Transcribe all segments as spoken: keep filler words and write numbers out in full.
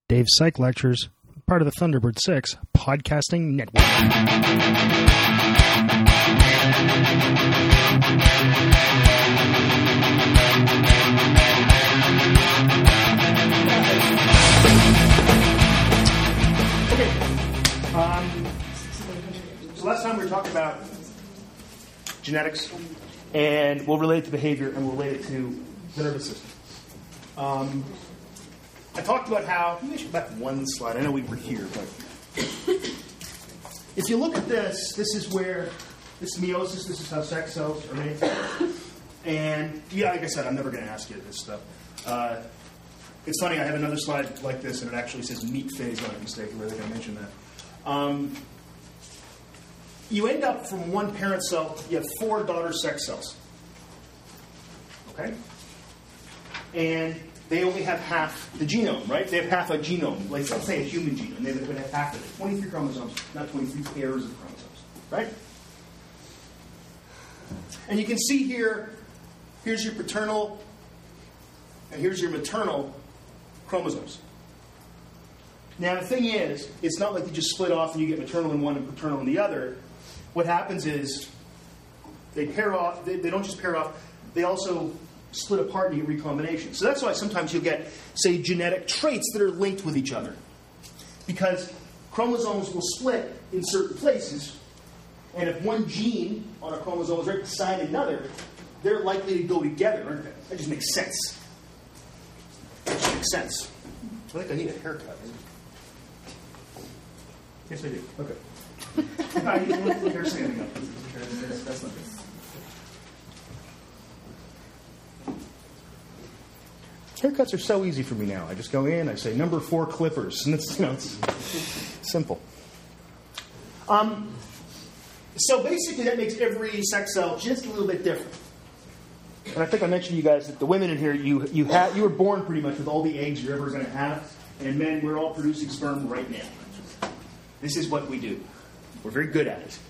Dave's Psych Lectures, part of the Thunderbird six Podcasting Network. Okay. Um, so last time we were talking about genetics, and we'll relate it to behavior, and we'll relate it to the nervous system. Um, I talked about how, maybe I should back one slide. I know we were here, but if you look at this, this is where, this is meiosis, this is how sex cells are made. And, yeah, like I said, I'm never going to ask you this stuff. Uh, it's funny, I have another slide like this, and it actually says meat phase on it mistakenly. I think I mentioned that. Um, you end up from one parent cell, you have four daughter sex cells. Okay? And they only have half the genome, right? They have half a genome. Like, let's say a human genome. They would have half of it. twenty-three chromosomes, not twenty-three pairs of chromosomes, right? And you can see here, here's your paternal, and here's your maternal chromosomes. Now, the thing is, it's not like you just split off and you get maternal in one and paternal in the other. What happens is they pair off, they, they don't just pair off, they also split apart and you get recombination. So that's why sometimes you'll get, say, genetic traits that are linked with each other. Because chromosomes will split in certain places, and if one gene on a chromosome is right beside another, they're likely to go together, aren't they? That just makes sense. That just makes sense. I think I need a haircut. Yes, I do. Okay. I need one hair standing up. That's not good. Haircuts are so easy for me now. I just go in, I say number four clippers, and it's, you know, it's simple. Um, so basically, that makes every sex cell just a little bit different. And I think I mentioned to you guys that the women in here, you you have you were born pretty much with all the eggs you're ever going to have, and men, we're all producing sperm right now. This is what we do. We're very good at it.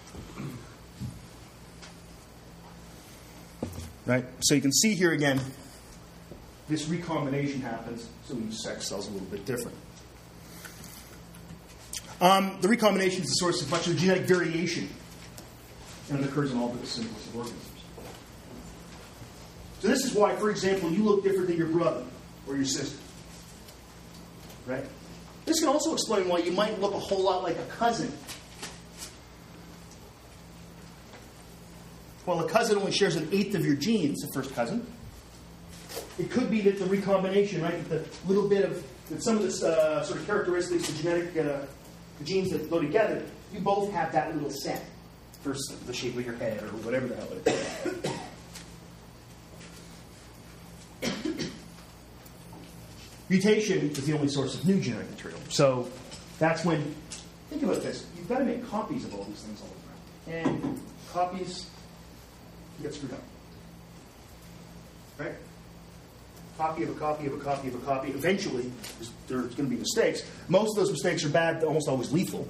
Right. So you can see here again. This recombination happens, so each sex cell is a little bit different. Um, the recombination is the source of much of the genetic variation, and it occurs in all but the simplest of organisms. So this is why, for example, you look different than your brother or your sister. Right? This can also explain why you might look a whole lot like a cousin. Well, a cousin only shares an eighth of your genes, the first cousin. It could be that the recombination, right, that the little bit of, that some of the uh, sort of characteristics, the genetic uh, the genes that go together, you both have that little set for the shape of your head or whatever the hell it is. Mutation is the only source of new genetic material. So that's when, think about this, you've got to make copies of all these things all the time. And copies get screwed up. Right? Copy of a copy of a copy of a copy. Eventually, there's going to be mistakes. Most of those mistakes are bad, almost always lethal.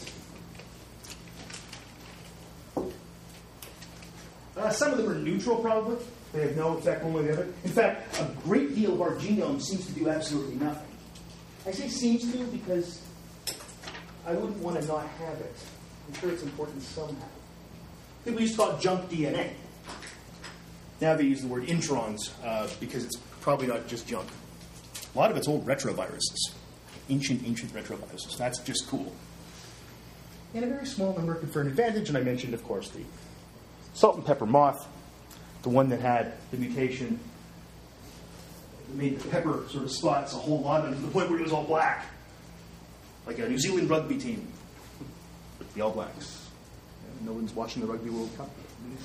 Uh, some of them are neutral, probably. They have no effect one way or the other. In fact, a great deal of our genome seems to do absolutely nothing. I say seems to because I wouldn't want to not have it. I'm sure it's important somehow. People used to call it junk D N A. Now they use the word introns uh, because it's probably not just junk. A lot of it's old retroviruses. Ancient, ancient retroviruses. That's just cool. And a very small number confer an advantage, and I mentioned, of course, the salt and pepper moth, the one that had the mutation that made the pepper sort of spots a whole lot, to the point where it was all black. Like a New Zealand rugby team. The All Blacks. And no one's watching the Rugby World Cup.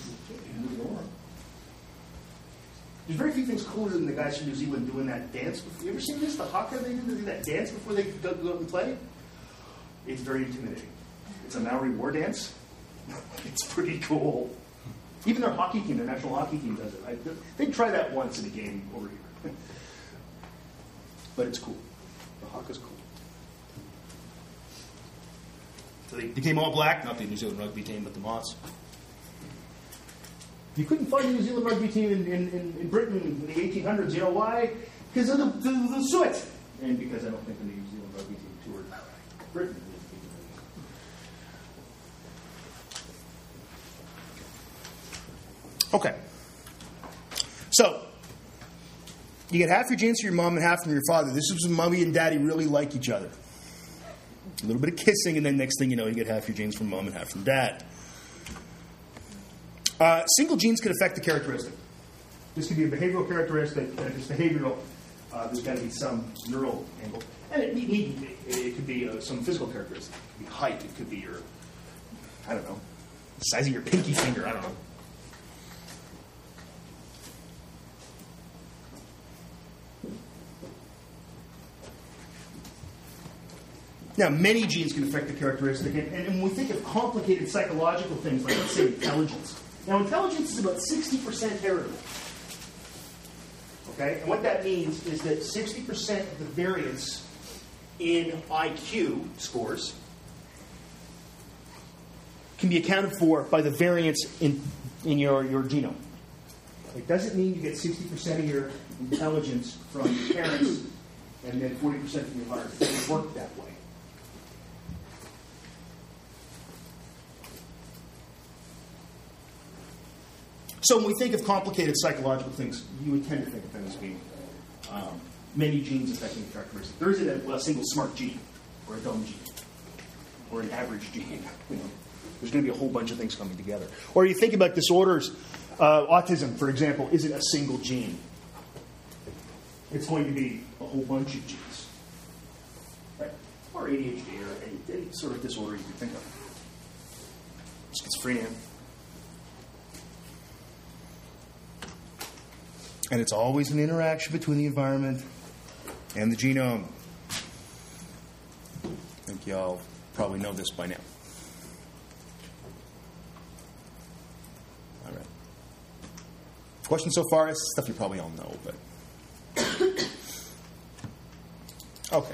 There's very few things cooler than the guys from New Zealand doing that dance. You ever seen this? The haka they do, they do that dance before they go, go out and play? It's very intimidating. It's a Maori war dance. It's pretty cool. Even their hockey team, their national hockey team does it. I, they'd try that once in a game over here. But it's cool. The haka's cool. So they became all black, not the New Zealand rugby team, but the Moths. You couldn't find a New Zealand rugby team in, in, in Britain in the eighteen hundreds. You know why? Because of the, the, the soot. and because I don't think the New Zealand rugby team toured Britain. Okay. So, you get half your genes from your mom and half from your father. This is when mommy and daddy really like each other. A little bit of kissing, and then next thing you know, you get half your genes from mom and half from dad. Uh, single genes can affect the characteristic. This could be a behavioral characteristic, and if it's behavioral, uh, there's got to be some neural angle. And it, it, it could be uh, some physical characteristic. It could be height. It could be your, I don't know, the size of your pinky finger. I don't know. Now, many genes can affect the characteristic, and, and when we think of complicated psychological things, like, let's say, intelligence. Now, intelligence is about sixty percent heritable. Okay? And what that means is that sixty percent of the variance in I Q scores can be accounted for by the variance in, in your, your genome. It doesn't mean you get sixty percent of your intelligence from your parents and then forty percent from your environment. It doesn't work that way. So when we think of complicated psychological things, you would tend to think of them as being um, many genes affecting the characteristic. There isn't a, a single smart gene, or a dumb gene, or an average gene. You know, there's going to be a whole bunch of things coming together. Or you think about disorders. Uh, autism, for example, isn't a single gene. It's going to be a whole bunch of genes. Right? Or A D H D, or any, any sort of disorder you can think of. Schizophrenia. And it's always an interaction between the environment and the genome. I think y'all probably know this by now. All right. Questions so far? It's stuff you probably all know, but... Okay.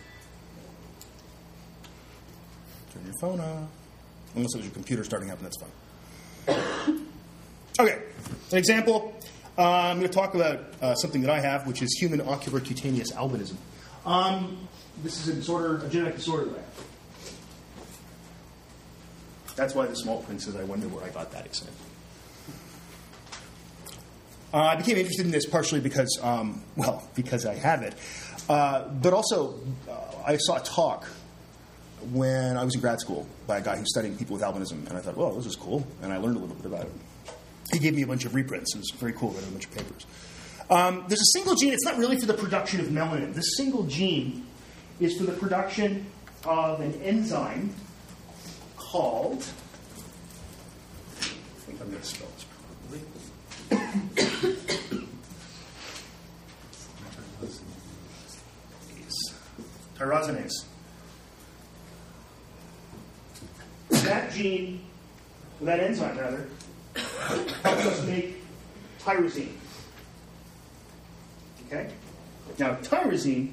Turn your phone off. Unless it was your computer starting up, and that's fine. Okay. An example... Uh, I'm going to talk about uh, something that I have, which is human ocular cutaneous albinism. Um, this is a disorder, a genetic disorder that I have. That's why the small print says, I wonder where I got that example. Uh, I became interested in this partially because, um, well, because I have it. Uh, but also, uh, I saw a talk when I was in grad school by a guy who's studying people with albinism, and I thought, well, this is cool, and I learned a little bit about it. He gave me a bunch of reprints. It was very cool. I read a bunch of papers. Um, there's a single gene. It's not really for the production of melanin. This single gene is for the production of an enzyme called... I think I'm going to spell this properly. Tyrosinase. That gene, that enzyme, rather, helps us make tyrosine. Okay? Now, tyrosine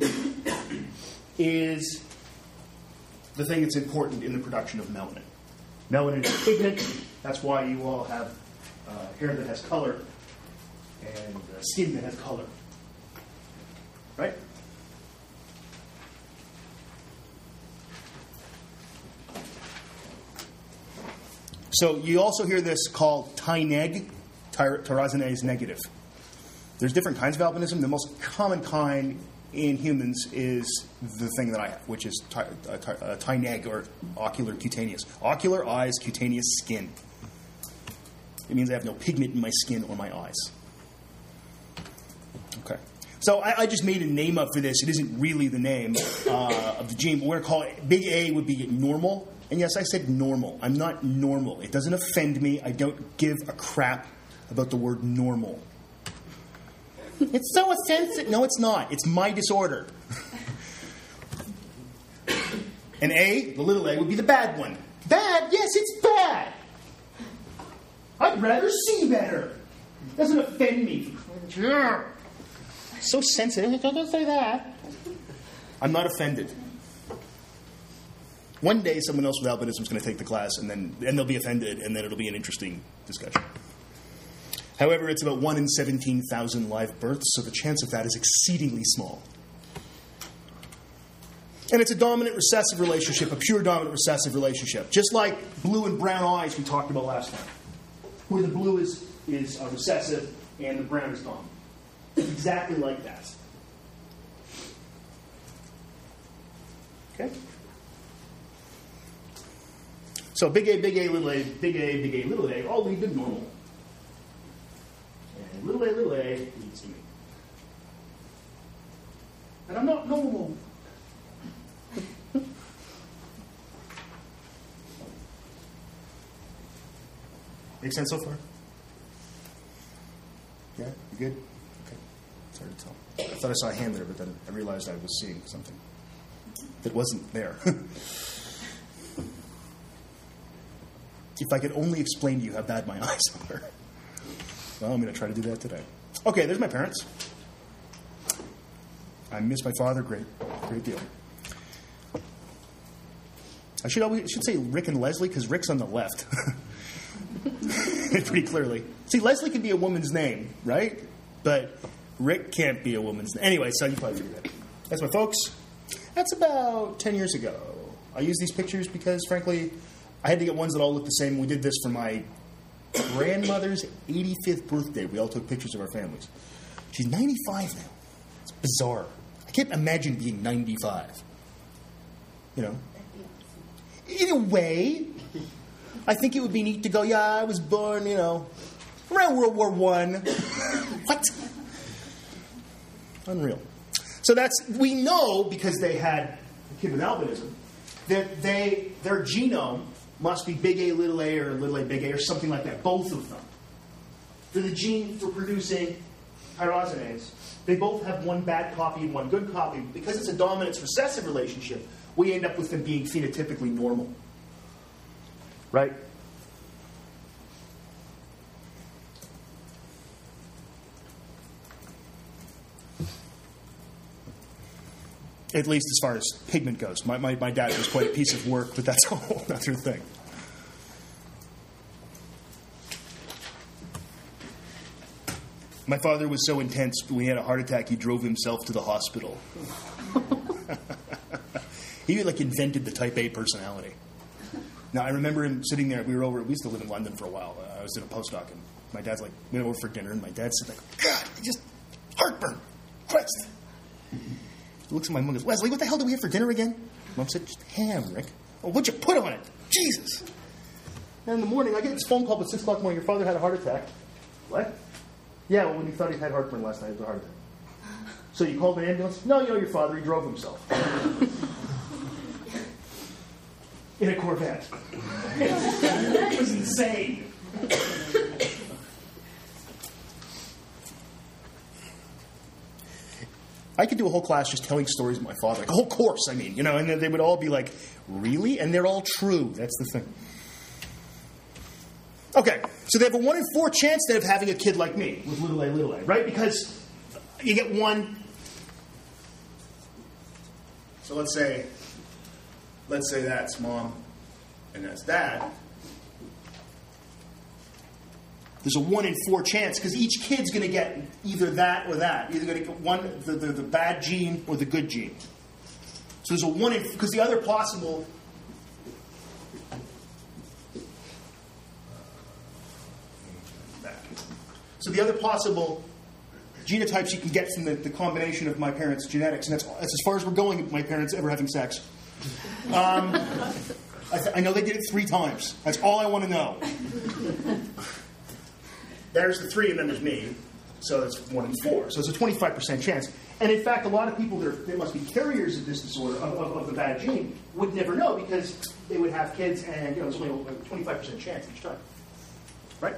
is the thing that's important in the production of melanin. Melanin is a pigment. That's why you all have uh, hair that has color and uh, skin that has color. Right? So you also hear this called T I N E G, tyr- tyrosinase negative. There's different kinds of albinism. The most common kind in humans is the thing that I have, which is ty- uh, ty- uh, T I N E G, or ocular cutaneous. Ocular, eyes, cutaneous, skin. It means I have no pigment in my skin or my eyes. Okay. So I, I just made a name up for this. It isn't really the name uh, of the gene, but we're going to call it, big A would be normal. And yes, I said normal. I'm not normal. It doesn't offend me. I don't give a crap about the word normal. It's so offensive. No, it's not. It's my disorder. And A, the little a, would be the bad one. Bad? Yes, it's bad. I'd rather see better. It doesn't offend me. So sensitive. Don't say that. I'm not offended. One day, someone else with albinism is going to take the class, and then and they'll be offended, and then it'll be an interesting discussion. However, it's about one in seventeen thousand live births, so the chance of that is exceedingly small. And it's a dominant-recessive relationship, a pure dominant-recessive relationship. Just like blue and brown eyes we talked about last time, where the blue is, is uh, recessive and the brown is dominant. It's exactly like that. Okay? So big A, big A, little a, big A, big A, little a, all lead to normal. And little a, little a leads to me. And I'm not normal. Make sense so far? Yeah? You good? Okay. It's hard to tell. I thought I saw a hand there, but then I realized I was seeing something that wasn't there. If I could only explain to you how bad my eyes are. Well, I'm going to try to do that today. Okay, there's my parents. I miss my father great, great deal. I should always should say Rick and Leslie because Rick's on the left. Pretty clearly. See, Leslie can be a woman's name, right? But Rick can't be a woman's name. Anyway, so you probably figured that. That's my folks. That's about ten years ago. I use these pictures because, frankly, I had to get ones that all look the same. We did this for my grandmother's eighty-fifth birthday. We all took pictures of our families. She's ninety-five now. It's bizarre. I can't imagine being ninety-five. You know? In a way, I think it would be neat to go, yeah, I was born, you know, around World War One. What? Unreal. So that's, we know, because they had a kid with albinism, that they their genome must be big A, little a, or little a, big A, or something like that, both of them. For the gene for producing tyrosinase, they both have one bad copy and one good copy. Because it's a dominance-recessive relationship, we end up with them being phenotypically normal. Right? At least as far as pigment goes. My, my, my dad was quite a piece of work, but that's a whole other thing. My father was so intense, when he had a heart attack, he drove himself to the hospital. He like invented the type A personality. Now, I remember him sitting there. We were over, we used to live in London for a while. Uh, I was in a postdoc, and my dad's like, we went over for dinner, and my dad said, like, God, just heartburn. Christ. He looks at my mom and goes, Leslie, what the hell do we have for dinner again? Mom said, just ham, Rick. Oh, what'd you put on it? Jesus. And in the morning, I get this phone call at six o'clock in the morning. Your father had a heart attack. What? Yeah, well, when you thought he had heartburn last night, it was a heart attack. So you called an ambulance? No, you know your father. He drove himself. In a Corvette. It was insane. I could do a whole class just telling stories of my father. Like a whole course, I mean. You know, and they would all be like, really? And they're all true. That's the thing. Okay, so they have a one in four chance then of having a kid like me with little a, little a, right? Because you get one. So let's say, let's say that's mom and that's dad. There's a one in four chance because each kid's going to get either that or that. Either going to get one, the, the, the bad gene or the good gene. So there's a one in, because the other possible. So the other possible genotypes you can get from the, the combination of my parents' genetics, and that's, that's as far as we're going with my parents ever having sex. Um, I, th- I know they did it three times. That's all I want to know. There's the three, and then there's me. So that's one in four. So it's a twenty-five percent chance. And in fact, a lot of people that, are, that must be carriers of this disorder, of, of, of the bad gene, would never know because they would have kids, and you know, there's only a twenty-five percent chance each time. Right?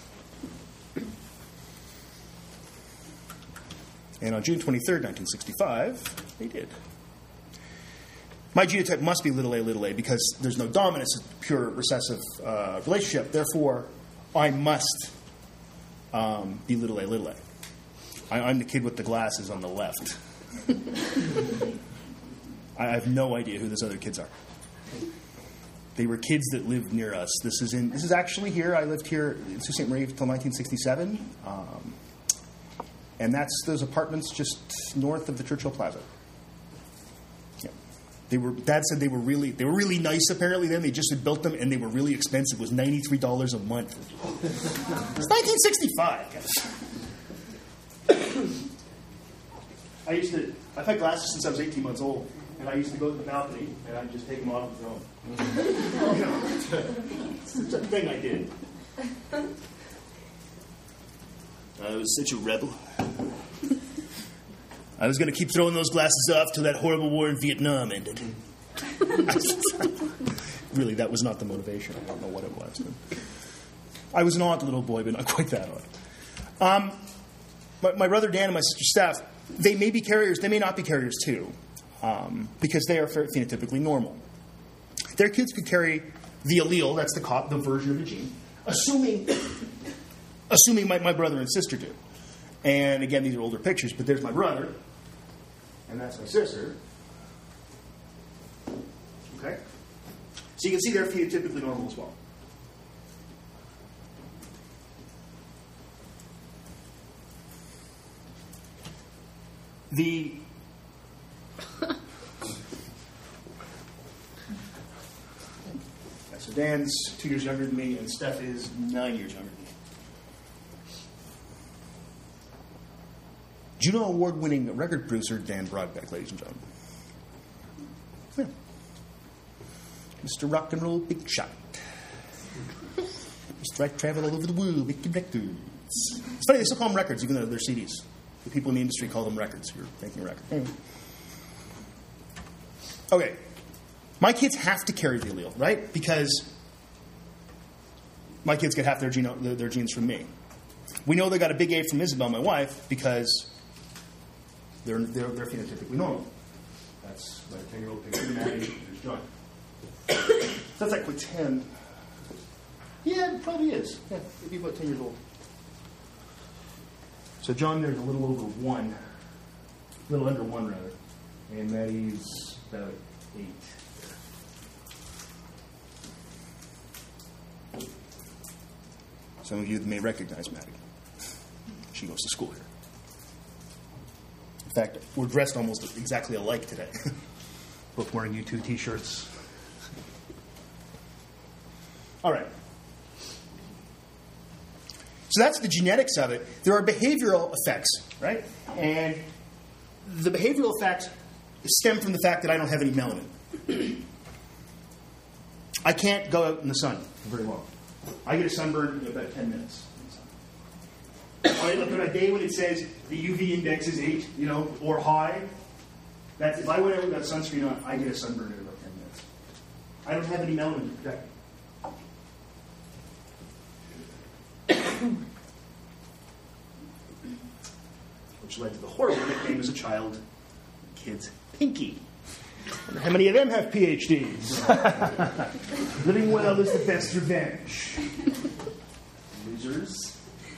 And on June twenty-third, nineteen sixty-five, they did. My genotype must be little a, little a, because there's no dominance, it's a pure recessive uh, relationship. Therefore, I must um, be little a, little a. I, I'm the kid with the glasses on the left. I have no idea who those other kids are. They were kids that lived near us. This is in. This is actually here. I lived here in Sault Ste. Marie until nineteen sixty-seven. Um, And that's those apartments just north of the Churchill Plaza. Yeah. They were. Dad said they were really they were really nice. Apparently, then they just had built them, and they were really expensive. It was ninety-three dollars a month. It's nineteen sixty-five. I used to. I've had glasses since I was eighteen months old, and I used to go to the balcony and I'd just take them off and throw them. You know, it's a thing I did. I was such a rebel. I was going to keep throwing those glasses off till that horrible war in Vietnam ended. Really, that was not the motivation. I don't know what it was. I was an odd little boy, but not quite that odd. Um, my, my brother Dan and my sister Steph, they may be carriers. They may not be carriers, too, um, because they are phenotypically normal. Their kids could carry the allele, that's the, cop, the version of the gene, assuming, assuming my, my brother and sister do. And again, these are older pictures, but there's my brother, and that's my sister. Okay? So you can see they're phenotypically normal as well. The so Dan's two years younger than me, and Steph is nine years younger than me. Juno Award-winning record producer Dan Broadbeck, ladies and gentlemen. Yeah. Mister Rock and Roll Big Shot. Mister I travel all over the world making records. It's funny, they still call them records, even though they're C Ds. The people in the industry call them records. You're making a record. Anyway. Okay. My kids have to carry the allele, right? Because my kids get half their, gene, their genes from me. We know they got a big A from Isabel, my wife, because they're, they're, they're phenotypically normal. That's my ten-year-old picture of Maddie. There's John. So that's like with ten. Yeah, it probably is. Yeah, maybe about ten years old. So John there's a little over one. A little under one, rather. And Maddie's about eight. Some of you may recognize Maddie. She goes to school here. In fact, we're dressed almost exactly alike today. Both wearing U two t-shirts. All right. So that's the genetics of it. There are behavioral effects, right? And the behavioral effects stem from the fact that I don't have any melanin. I can't go out in the sun very well. I get a sunburn in about ten minutes. I look at a day when it says the U V index is eight, you know, or high. That's if I went out without sunscreen on, I get a sunburn in about ten minutes. I don't have any melanin to protect me. Which led to the horrible nickname as a child, kids, Pinky. I wonder how many of them have P H Ds? Living well is the best revenge. Losers.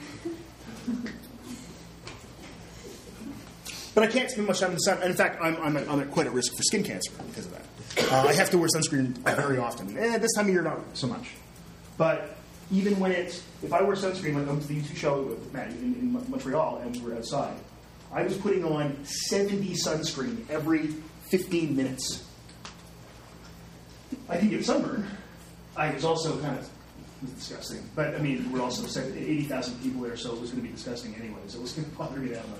But I can't spend much time in the sun. And in fact, I'm, I'm, at, I'm at quite at risk for skin cancer because of that. Uh, I have to wear sunscreen very often. And this time of year, not so much. But even when it's, if I wear sunscreen, like I went to the U two show with Matt in, in Montreal, and we were outside, I was putting on seventy sunscreen every fifteen minutes. I didn't get sunburn. I was also kind of disgusting. But, I mean, we're also eighty thousand people there, so it was going to be disgusting anyway. So it was going to bother me that much.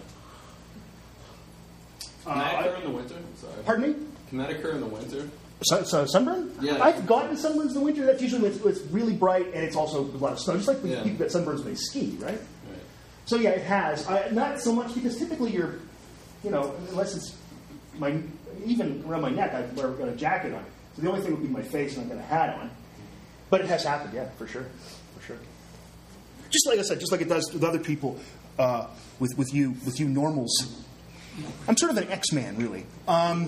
Can that Uh, occur I, in the winter? Sorry. pardon me? Can that occur in the winter? So, so sunburn? Yeah. I've gotten sunburns in the winter. That's usually when it's, when it's really bright and it's also a lot of snow. Just like when Yeah. people get sunburns when they ski, right? Right. So yeah, it has. I, not so much because typically you're, you know, unless it's my, even around my neck, I've got a jacket on. So the only thing would be my face and I've got a hat on. But it has happened, yeah, for sure, for sure. Just like I said, just like it does with other people, uh, with with you, with you normals. I'm sort of an X-man, really. Um,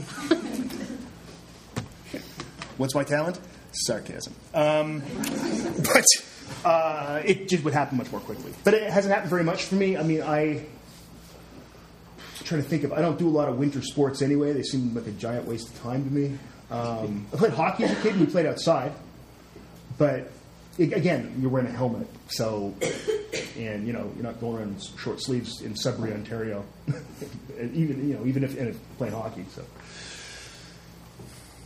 what's my talent? Sarcasm. Um, but uh, it just would happen much more quickly. But it hasn't happened very much for me. I mean, I. I'm trying to think of. I don't do a lot of winter sports anyway. They seem like a giant waste of time to me. Um, I played hockey as a kid. We played outside, but again, you're wearing a helmet, so and you know you're not going around in short sleeves in Sudbury, Ontario. And even you know even if, and if playing hockey. So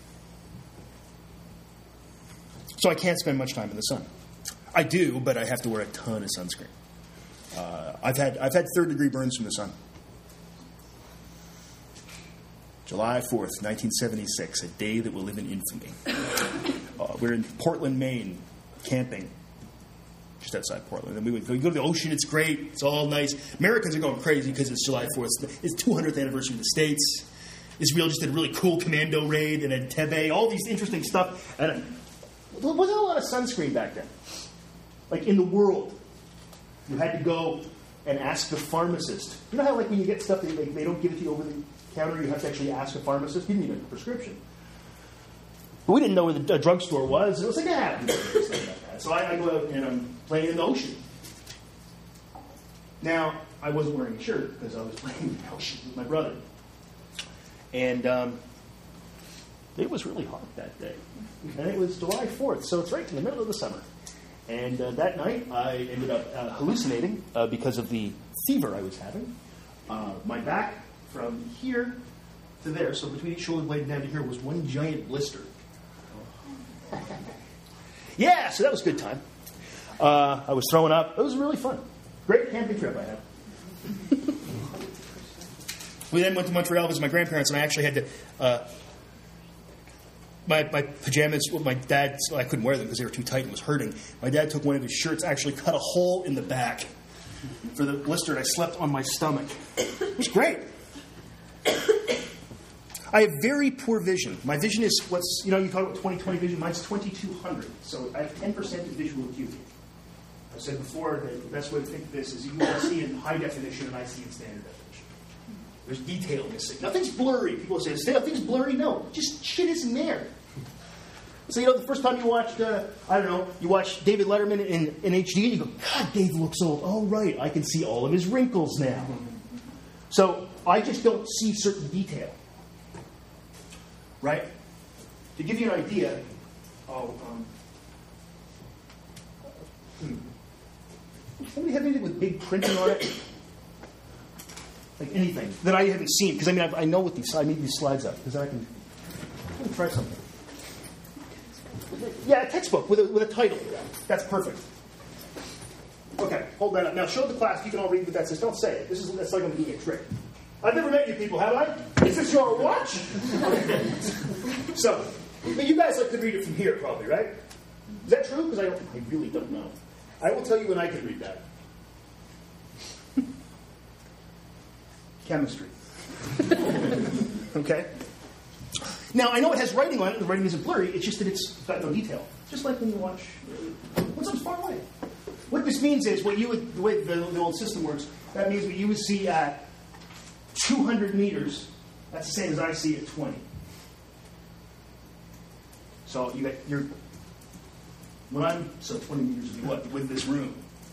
So I can't spend much time in the sun. I do, but I have to wear a ton of sunscreen. Uh, I've had I've had third degree burns from the sun. July fourth, nineteen seventy-six, a day that will live in infamy. Uh, we're in Portland, Maine, camping, just outside Portland. And we would go, you go to the ocean, it's great, it's all nice. Americans are going crazy because it's July fourth. It's the two hundredth anniversary of the States. Israel just did a really cool commando raid and Entebbe, all these interesting stuff. And uh, there wasn't a lot of sunscreen back then. Like in the world, you had to go and ask the pharmacist. You know how like when you get stuff, they, they, they don't give it to you over the counter, you have to actually ask a pharmacist? You didn't need a prescription. But we didn't know where the a drugstore was. It was like, ah, so I, I go out and I'm playing in the ocean. Now, I wasn't wearing a shirt because I was playing in the ocean with my brother. And um, it was really hot that day. And it was July fourth, so it's right in the middle of the summer. And uh, that night, I ended up uh, hallucinating uh, because of the fever I was having. Uh, my back from here to there, so between each shoulder blade and down to here, was one giant blister. Yeah, so that was a good time. Uh, I was throwing up. It was really fun. Great camping trip I had. We then went to Montreal to visit my grandparents, and I actually had to... Uh, My, my pajamas, well, my dad, well, I couldn't wear them because they were too tight and was hurting. My dad took one of his shirts, actually cut a hole in the back for the blister, and I slept on my stomach. It was great. I have very poor vision. My vision is what's, you know, you talk about twenty twenty vision, mine's twenty-two hundred. So I have ten percent of visual acuity. I said before that the best way to think of this is you will see in high definition and I see in standard definition. There's detail missing. Nothing's blurry. People say, nothing's blurry. No, just shit isn't there. So, you know, the first time you watched, uh, I don't know, you watched David Letterman in, in H D, and you go, God, Dave looks old. Oh, right, I can see all of his wrinkles now. So, I just don't see certain detail. Right? To give you an idea, oh, um, hmm. Somebody have anything with big printing on it? Like anything that I haven't seen? Because, I mean, I, I know what these, I need these slides up, because I can, let me try something. Yeah, a textbook with a, with a title. That's perfect. Okay, hold that up. Now show the class. You can all read what that says. Don't say it. This is that's like I'm doing a trick. I've never met you people, have I? Is this your watch? Okay. So, but you guys like to read it from here, probably, right? Is that true? Because I don't. I really don't know. I will tell you when I can read that. Chemistry. Okay. Now, I know it has writing on it, and the writing isn't blurry, it's just that it's got no detail. Just like when you watch uh, What's Up Far Away. What this means is, what you would, the way the, the old system works, that means what you would see at two hundred meters, that's the same as I see at twenty. So you got your, when I'm, so twenty meters would be what, with this room?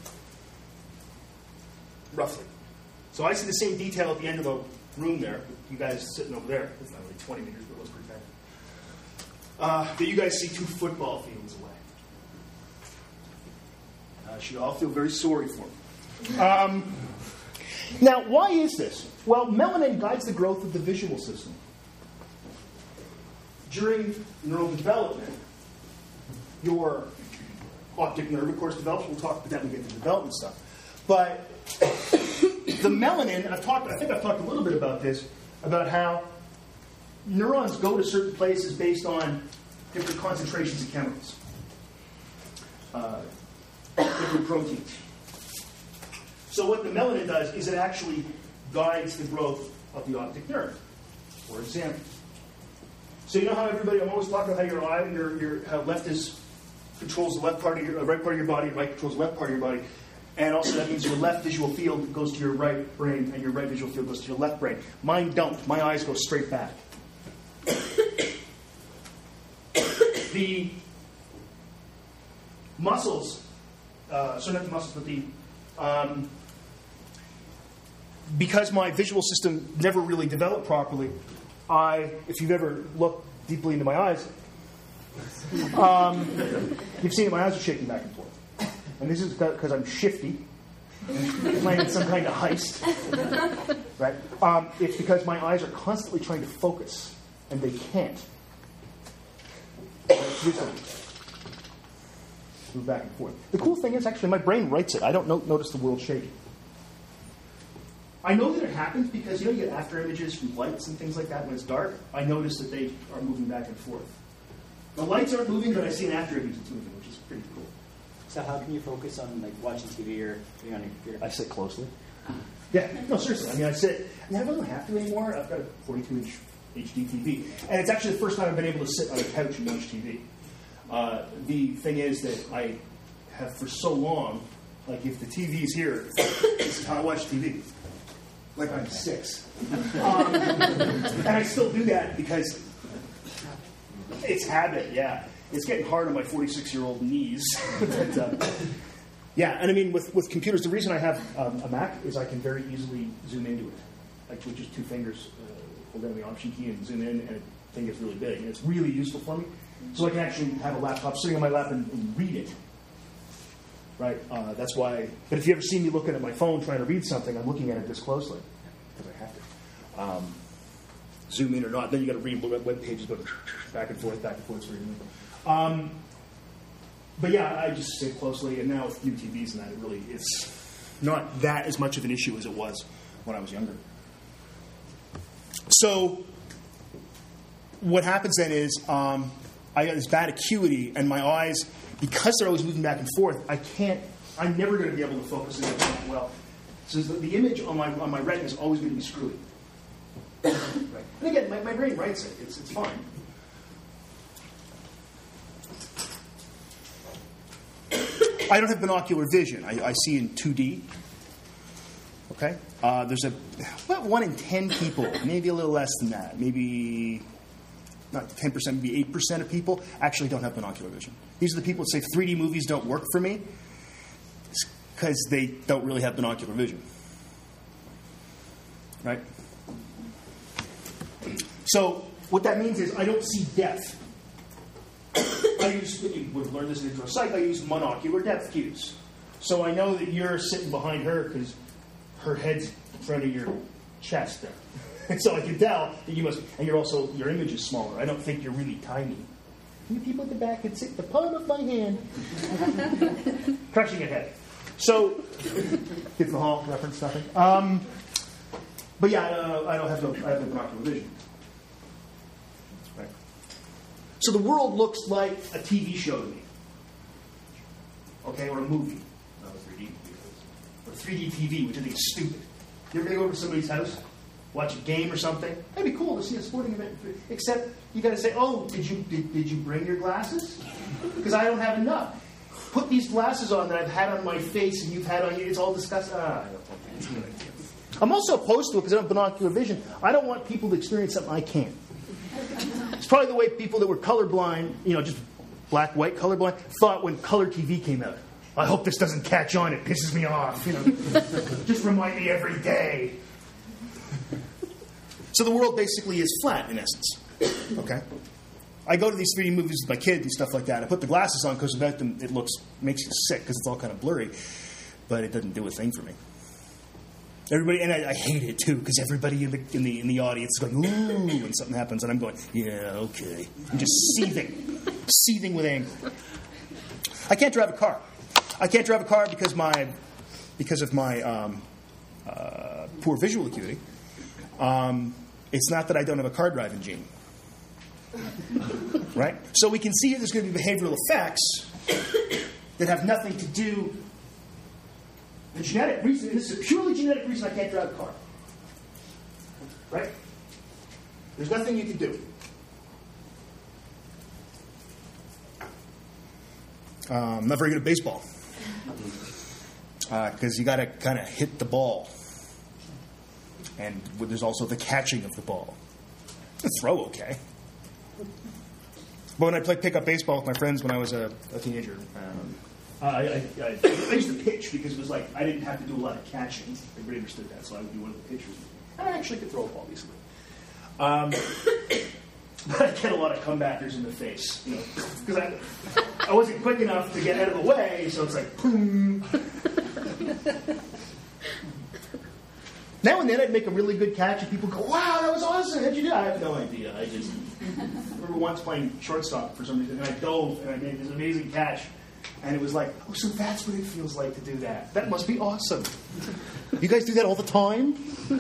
Roughly. So I see the same detail at the end of the room there, you guys sitting over there. It's not really twenty meters, but it was pretty bad. Uh, that you guys see two football fields away. I uh, should all feel very sorry for me. Um, now, why is this? Well, melanin guides the growth of the visual system. During neural development, your optic nerve, of course, develops. We'll talk about that when we get to the development stuff. But the melanin, and I've talked, I think I've talked a little bit about this, about how neurons go to certain places based on different concentrations of chemicals, uh, different proteins. So what the melanin does is it actually guides the growth of the optic nerve, for example. So you know how everybody, I'm always talking about how your eye, your, your how left is controls the left part of your, uh, right part of your body, right controls the left part of your body. And also that means your left visual field goes to your right brain and your right visual field goes to your left brain. Mine don't. My eyes go straight back. The muscles, uh, so not the muscles, but the, um, because my visual system never really developed properly, I, if you've ever looked deeply into my eyes, um, you've seen that my eyes are shaking back and forth. And this is because I'm shifty, playing some kind of heist, right? Um, it's because my eyes are constantly trying to focus, and they can't. move back and forth. The cool thing is, actually, my brain writes it. I don't no- notice the world shaking. I know that it happens because, you know, you get after images from lights and things like that when it's dark. I notice that they are moving back and forth. The lights aren't moving, but I see an after image that's moving, which is pretty cool. So how can you focus on like watching T V or being on your computer? I sit closely. Yeah, no, seriously. I mean, I sit. I mean, I don't have to anymore. I've got a forty-two inch H D T V, and it's actually the first time I've been able to sit on a couch and watch T V. Uh, the thing is that I have for so long, like if the T V's here, this is how I watch T V. Like I'm six, um, and I still do that because it's habit. Yeah, it's getting hard on my forty-six-year-old knees. but, uh, Yeah, and I mean, with, with computers, the reason I have um, a Mac is I can very easily zoom into it. Like with just two fingers, uh, hold down the Option key and zoom in, and the thing gets really big. And it's really useful for me. So I can actually have a laptop sitting on my lap and, and read it. Right? Uh, that's why. But if you ever see me looking at my phone trying to read something, I'm looking at it this closely because I have to. Um, zoom in or not, then you got to read web pages, go back and forth, back and forth. It's very annoying. Um, But yeah, I just sit closely, and now with new T Vs and that, it really it's not that as much of an issue as it was when I was younger. So what happens then is um, I got this bad acuity, and my eyes, because they're always moving back and forth, I can't. I'm never going to be able to focus in it well. So the, the image on my on my retina is always going to be screwy. Right. And again, my, my brain writes it. It's it's fine. I don't have binocular vision. I, I see in two D. Okay? Uh, there's a, about one in ten people, maybe a little less than that, maybe not ten percent, maybe eight percent of people actually don't have binocular vision. These are the people that say three D movies don't work for me because they don't really have binocular vision. Right? So what that means is I don't see depth. I use, you would have learned this in intro psych, I use monocular depth cues. So I know that you're sitting behind her because her head's in front of your chest there. And so I can tell that you must, and you're also, your image is smaller. I don't think you're really tiny. You people at the back can sit the palm of my hand. Crushing a head. So, Kids in the Hall reference, nothing. Um, but yeah, uh, I don't have no, I have no binocular vision. Right. So the world looks like a T V show to me. Okay, or a movie. Not a three D movie. Or three D T V, which I think is stupid. You ever go over to somebody's house, watch a game or something? That'd be cool to see a sporting event. Except you got to say, "Oh, did you did, did you bring your glasses? Because I don't have enough. Put these glasses on that I've had on my face and you've had on you. It's all disgusting." Ah, I don't think it's a good idea. I'm also opposed to it because I don't have binocular vision. I don't want people to experience something I can't. It's probably the way people that were colorblind, you know, just black, white, colorblind, thought when color T V came out. I hope this doesn't catch on. It pisses me off. You know, just remind me every day. So the world basically is flat in essence. Okay, I go to these three D movies with my kids and stuff like that. I put the glasses on because without them, it looks makes you sick because it's all kind of blurry. But it doesn't do a thing for me. Everybody, and I, I hate it too because everybody in the in the in the audience is going ooh when something happens, and I'm going yeah okay. I'm just seething, seething with anger. I can't drive a car. I can't drive a car because my because of my um, uh, poor visual acuity. Um, it's not that I don't have a car driving gene, right? So we can see there's going to be behavioral effects that have nothing to do. The genetic reason, this is a purely genetic reason I can't drive a car. Right? There's nothing you can do. Um, I'm not very good at baseball. Because uh, you got to kind of hit the ball. And there's also the catching of the ball. The throw okay. But when I played pickup baseball with my friends when I was a, a teenager, um, Uh, I, I, I, I used to pitch because it was like I didn't have to do a lot of catching. Everybody understood that, so I would be one of the pitchers. And I actually could throw a ball decently. Um, but I get a lot of comebackers in the face, you know, because I, I wasn't quick enough to get out of the way, so it's like, boom. Now and then I'd make a really good catch, and people go, "Wow, that was awesome! How'd you do?" I have no idea. I just I remember once playing shortstop for some reason, and I dove and I made this amazing catch. And it was like, oh, so that's what it feels like to do that. That must be awesome. You guys do that all the time?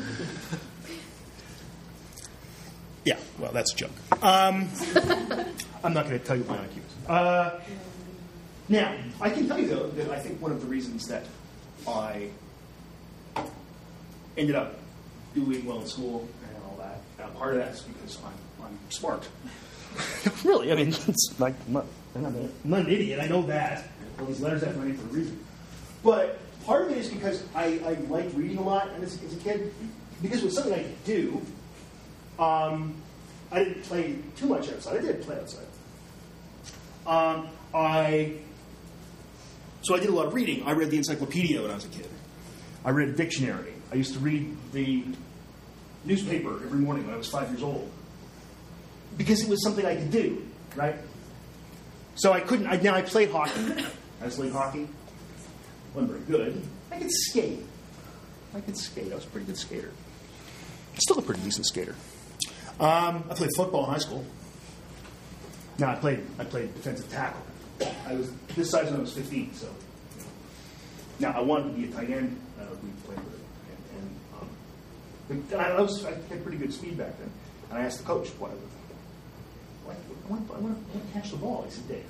Yeah, well, that's a joke. Um, I'm not going to tell you what my I Q is. Uh, now, I can tell you, though, that I think one of the reasons that I ended up doing well in school and all that, now, part of that is because I'm, I'm smart. Really, I mean, it's like, I'm not, I'm, not, I'm not an idiot. I know that. All these letters after my name for a reason. But part of it is because I, I liked reading a lot and as, as a kid. Because it was something I could do, um, I didn't play too much outside. I did play outside. Um, I So I did a lot of reading. I read the encyclopedia when I was a kid. I read a dictionary. I used to read the newspaper every morning when I was five years old. Because it was something I could do, right? So I couldn't, I, now I played hockey. I played hockey. Wasn't very good. I could skate. I could skate. I was a pretty good skater. Still a pretty decent skater. Um, I played football in high school. No, I played, I played defensive tackle. I was this size when I was fifteen, so. Now, I wanted to be a tight end. Uh, we played with it. And, um, but I, was, I had pretty good speed back then. And I asked the coach, why, why, I, want, I, want, I want to catch the ball. He said, Dave.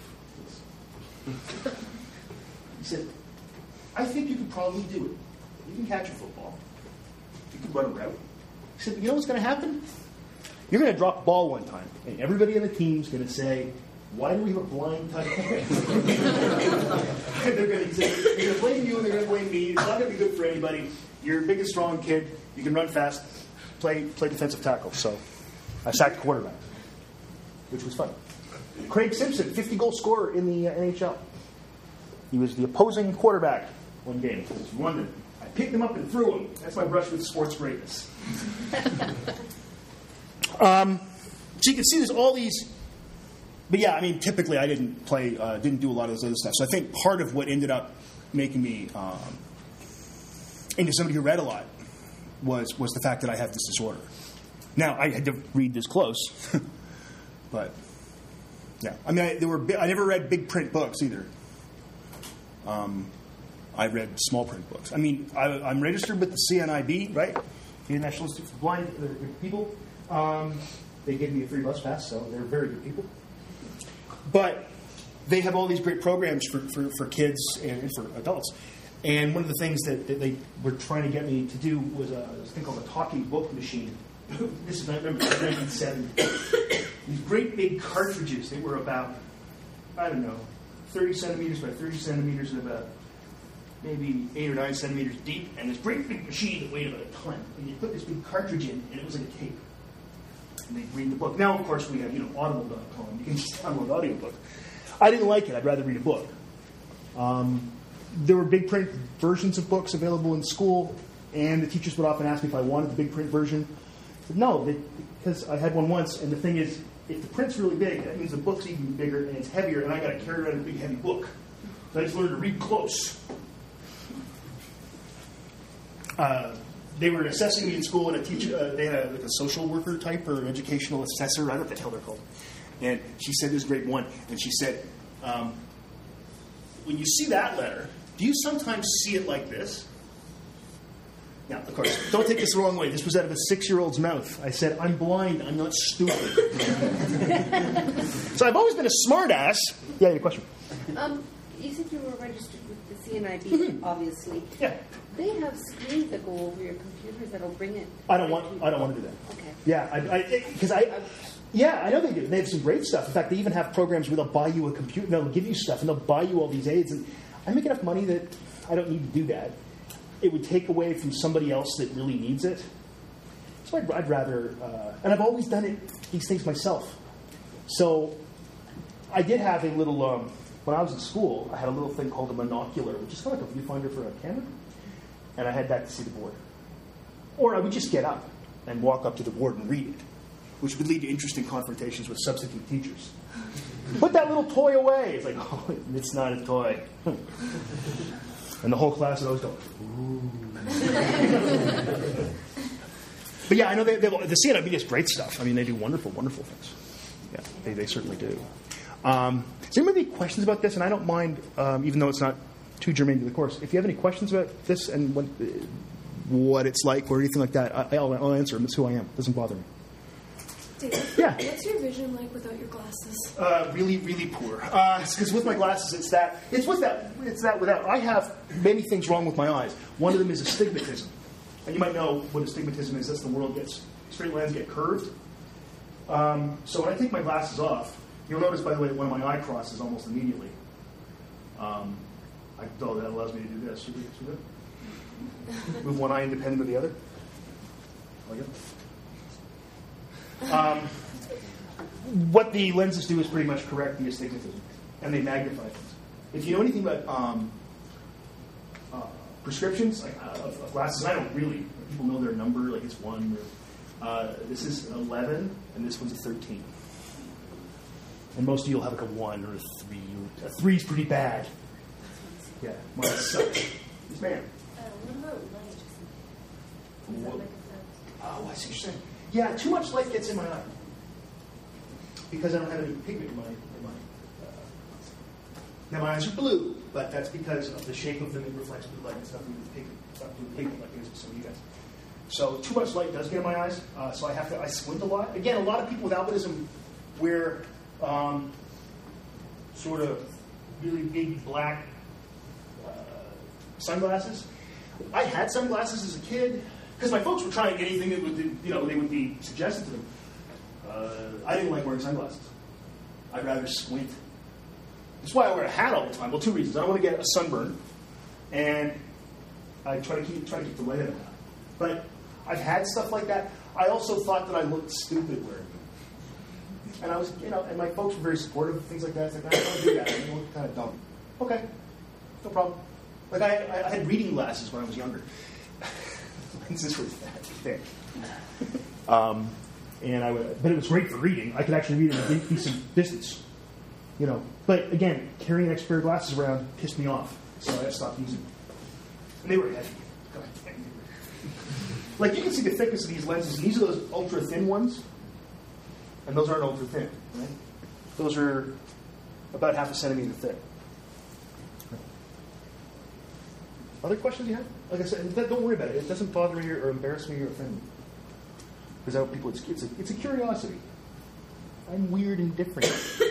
He said, I think you could probably do it. You can catch a football. You can run a route. He said, but you know what's going to happen? You're going to drop a ball one time, and everybody on the team's going to say, why do we have a blind tight end? They're going to say, they're going to blame you and they're going to blame me. It's not going to be good for anybody. You're a big and strong kid. You can run fast. Play play defensive tackle. So I sacked quarterback, which was fun. Craig Simpson, fifty-goal scorer in the uh, N H L. He was the opposing quarterback one game. It was London. I picked him up and threw him. That's my brush with sports greatness. um, so you can see there's all these... But yeah, I mean, typically I didn't play, uh, didn't do a lot of this other stuff. So I think part of what ended up making me um, into somebody who read a lot was was the fact that I have this disorder. Now, I had to read this close, but yeah. I mean, I, there were I never read big print books either. Um, I read small print books. I mean, I, I'm registered with the C N I B, right? The National Institute for Blind uh, People. Um, they gave me a free bus pass, so they're very good people. But they have all these great programs for, for, for kids and, and for adults. And one of the things that, that they were trying to get me to do was a, this thing called a talking book machine. This is, I remember, nineteen seventy. These great big cartridges. They were about, I don't know, thirty centimeters by thirty centimeters and about maybe eight or nine centimeters deep. And this great big machine that weighed about a ton. And you put this big cartridge in, and it was like a tape. And they'd read the book. Now, of course, we have, you know, audible dot com. You can just download audiobook. I didn't like it. I'd rather read a book. Um, there were big print versions of books available in school, and the teachers would often ask me if I wanted the big print version. I said no, they, because I had one once, and the thing is, if the print's really big, that means the book's even bigger and it's heavier, and I got to carry around a big, heavy book. So I just learned to read close. Uh, They were assessing me in school, and a teacher, uh, they had a, like a social worker type or an educational assessor. I don't know what the hell they're called. And she said, this is grade one, and she said, um, when you see that letter, do you sometimes see it like this? Now, of course, don't take this the wrong way. This was out of a six-year-old's mouth. I said, I'm blind. I'm not stupid. So I've always been a smart ass. Yeah, your question. Um, you said you were registered with the C N I B, Mm-hmm. obviously. Yeah. They have screens that go over your computers that'll bring it. I don't want. I don't want to do that. Okay. Yeah, I because I, I, yeah, I know they do. They have some great stuff. In fact, they even have programs where they'll buy you a computer. They'll give you stuff, and they'll buy you all these aids. And I make enough money that I don't need to do that. It would take away from somebody else that really needs it. So I'd, I'd rather. Uh, and I've always done it these things myself. So I did have a little. Um, when I was in school, I had a little thing called a monocular, which is kind of like a viewfinder for a camera. And I had that to see the board. Or I would just get up and walk up to the board and read it, which would lead to interesting confrontations with substitute teachers. Put that little toy away. It's like, oh, it's not a toy. And the whole class would always go, ooh. But yeah, I know they, they, the C N I B does great stuff. I mean, they do wonderful, wonderful things. Yeah, they, they certainly do. Um, does anybody have any questions about this? And I don't mind, um, even though it's not too germane to the course. If you have any questions about this and what, what it's like or anything like that, I, I'll, I'll answer them. That's who I am. It doesn't bother me. Dave, Yeah. what's your vision like without your glasses? Uh, really, really poor. Because with my glasses, it's that. It's with that. It's that without. I have many things wrong with my eyes. One of them is astigmatism, and you might know what astigmatism is. That's the world gets straight lines get curved. Um, so when I take my glasses off, you'll notice, by the way, that one of my eye crosses almost immediately. Um, I, oh, that allows me to do this. See that? Move one eye independent of the other. Like it. Um, what the lenses do is pretty much correct the astigmatism, and they magnify things. If you know anything about um, uh, prescriptions like uh, of, of glasses, I don't really. People know their number, like it's one. Or, uh, this is eleven, and this one's a thirteen. And most of you will have like a one or a three. A three is pretty bad. Yeah, mine sucks. Yes, ma'am. Uh, what about light? Does that make sense? Oh, I see what you're saying. Yeah, too much light gets in my eye because I don't have any pigment in my. In my uh, now my eyes are blue, but that's because of the shape of them. It reflects blue light. It's nothing to do with pigment. It's not blue pigment like it is with some of you guys. So too much light does get in my eyes. Uh, so I have to. I squint a lot. Again, a lot of people with albinism wear um, sort of really big black uh, sunglasses. I had sunglasses as a kid. Because my folks were trying anything that would, you know, they would be suggested to them. Uh, I didn't like wearing sunglasses. I'd rather squint. That's why I wear a hat all the time. Well, two reasons. I don't want to get a sunburn, and I try to keep try to keep the light out of my eye. But I've had stuff like that. I also thought that I looked stupid wearing them, and I was, you know, and my folks were very supportive of things like that. It's like, I don't want to do that. I look kind of dumb. Okay, no problem. Like I, I had reading glasses when I was younger. Lenses were that thick. Um, and I would, but it was great for reading. I could actually read at a decent distance. You know, but again, carrying extra pair of glasses around pissed me off, so I stopped using them. And they were heavy. Like you can see the thickness of these lenses. These are those ultra thin ones, and those aren't ultra thin. Right? Those are about half a centimeter thick. Other questions you have? Like I said, don't worry about it. It doesn't bother me or embarrass me or offend me. Because I hope people, it's, it's, a, it's a curiosity. I'm weird and different.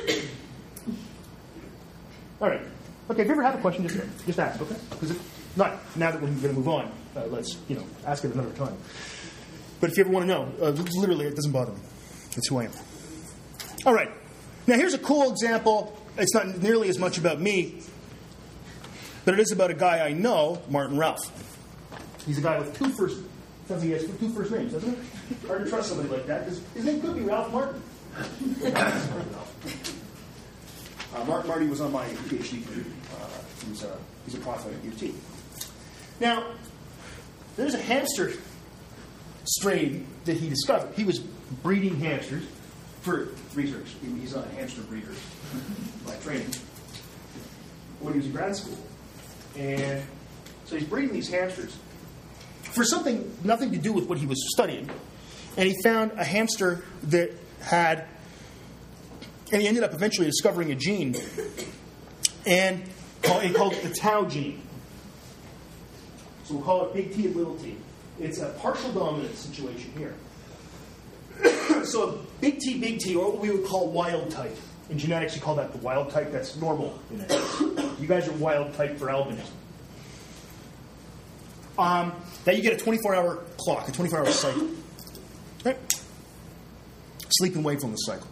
All right. Okay, if you ever have a question, just, just ask, okay? Because if not, now that we're going to move on, uh, let's, you know, ask it another time. But if you ever want to know, uh, literally, it doesn't bother me. That's who I am. All right. Now, here's a cool example. It's not nearly as much about me, but it is about a guy I know, Martin Ralph. He's a guy with two first, sounds like he has two first names, doesn't it? Hard to trust somebody like that, because his name could be Ralph Martin. uh, Martin Marty was on my PhD degree. Uh, he's, a, he's a prof at U T. Now, there's a hamster strain that he discovered. He was breeding hamsters for research. He's a hamster breeder by training when he was in grad school. And so he's breeding these hamsters for something, nothing to do with what he was studying. And he found a hamster that had, and he ended up eventually discovering a gene, and he called it the tau gene. So we'll call it big T and little t. It's a partial dominant situation here. So a big T, big T, or what we would call wild type. In genetics, you call that the wild type. That's normal in it. You guys are wild type for albinism. Um, now you get a twenty-four hour clock, a twenty-four hour cycle. Right? Sleep and wakefulness cycle.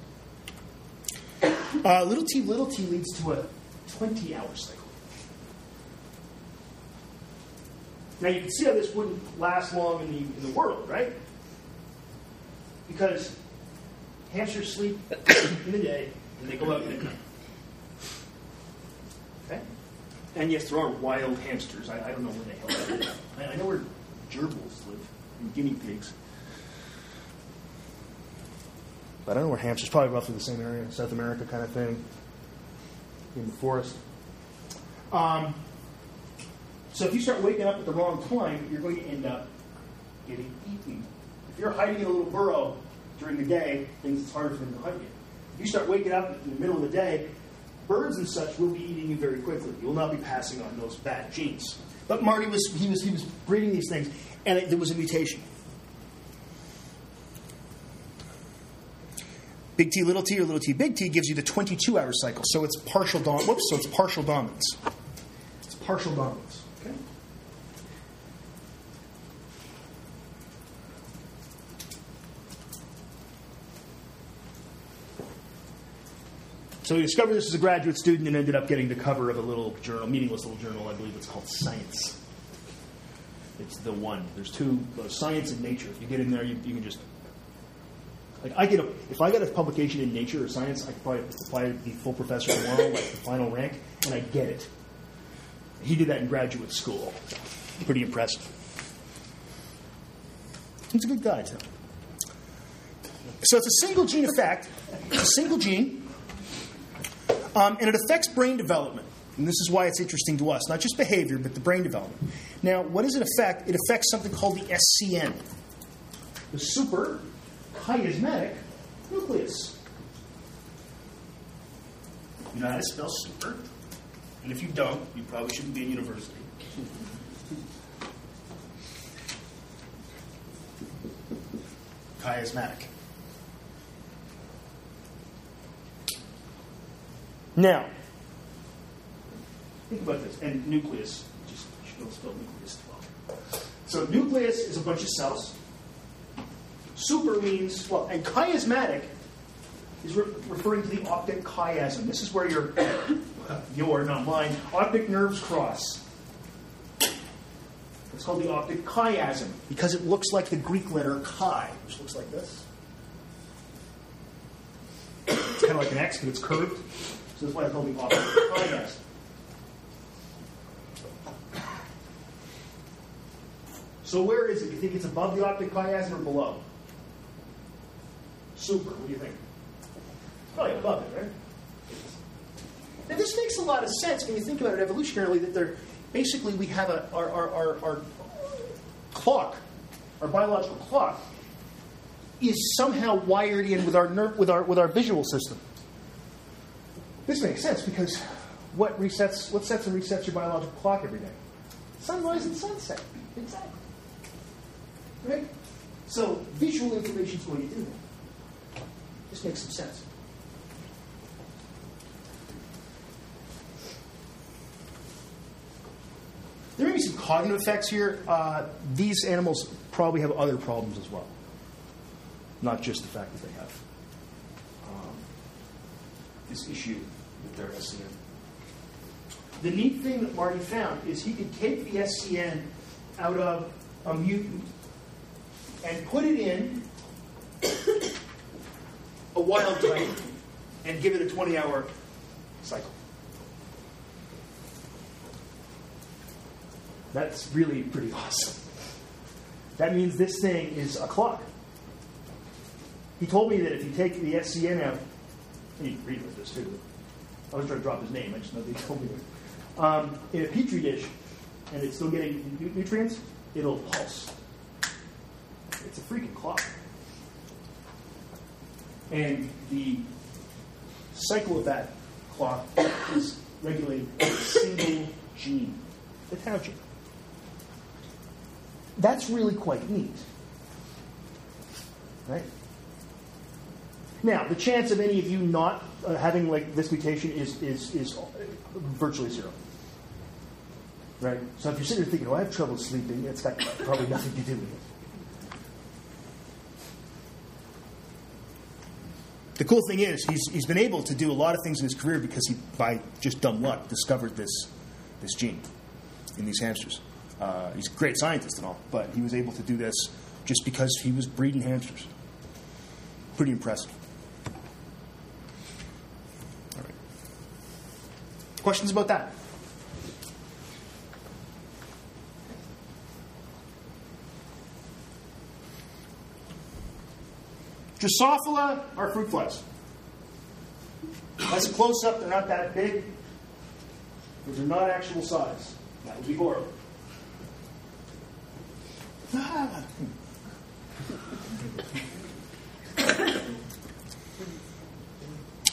Uh, little t, little t leads to a twenty hour cycle. Now you can see how this wouldn't last long in the, in the world, right? Because hamsters sleep in the day and they go out at midnight. Okay? And yes, there are wild hamsters. I, I don't know where the hell they live. I, I know where gerbils live, and guinea pigs. But I don't know where hamsters, probably roughly the same area, South America kind of thing, in the forest. Um, so if you start waking up at the wrong time, you're going to end up getting eaten. If you're hiding in a little burrow during the day, things it's harder for them to hunt you. If you start waking up in the middle of the day, birds and such will be eating you very quickly. You will not be passing on those bad genes. But Marty was he was he was breeding these things, and it, there was a mutation. Big T, little t, or little t, big T gives you the twenty-two hour cycle. So it's partial dom. Whoops. So it's partial dominance. It's partial dominance. Okay. So he discovered this as a graduate student and ended up getting the cover of a little journal, meaningless little journal. I believe it's called Science. It's the one. There's two: uh, Science and Nature. If you get in there, you, you can just. Like I get a, if I get a publication in Nature or Science, I could probably apply to be full professor tomorrow, like the final rank, and I get it. He did that in graduate school. Pretty impressive. He's a good guy, too. So it's a single gene effect. It's a single gene, um, and it affects brain development. And this is why it's interesting to us, not just behavior, but the brain development. Now, what does it affect? It affects something called the S C N, the super chiasmatic nucleus. You know how to spell super? And if you don't, you probably shouldn't be in university. Chiasmatic. Now, think about this. And nucleus, just don't spell nucleus well. So nucleus is a bunch of cells. Super means, well, and chiasmatic is re- referring to the optic chiasm. This is where your, your, not mine, optic nerves cross. It's called the optic chiasm because it looks like the Greek letter chi, which looks like this. It's kind of like an X, but it's curved. So that's why it's called the optic chiasm. So where is it? You think it's above the optic chiasm or below? Super. What do you think? Probably above it, right? Now this makes a lot of sense when you think about it evolutionarily. That they're basically we have a our our, our, our clock, our biological clock, is somehow wired in with our nerve, with our with our visual system. This makes sense because what resets what sets and resets your biological clock every day? Sunrise and sunset. Exactly. Right? So visual information is going to do that. This makes some sense. There may be some cognitive effects here. Uh, these animals probably have other problems as well. Not just the fact that they have um, this issue with their S C N. The neat thing that Marty found is he could take the S C N out of a mutant and put it in a wild type and give it a twenty-hour cycle. That's really pretty awesome. That means this thing is a clock. He told me that if you take the S C N out, and you can read with this too. I was trying to drop his name. I just know that he told me that. Um, in a petri dish, and it's still getting nu- nutrients, it'll pulse. It's a freaking clock. And the cycle of that clock is regulated by a single gene, the tau gene. That's really quite neat. Right? Now, the chance of any of you not uh, having like this mutation is, is, is virtually zero. Right? So if you're sitting there thinking, oh, I have trouble sleeping, it's got probably nothing to do with it. The cool thing is, he's he's been able to do a lot of things in his career because he, by just dumb luck, discovered this this gene in these hamsters. Uh, he's a great scientist and all, but he was able to do this just because he was breeding hamsters. Pretty impressive. All right. Questions about that? Drosophila are fruit flies. That's a close-up. They're not that big. Those are not actual size. That would be horrible. Ah.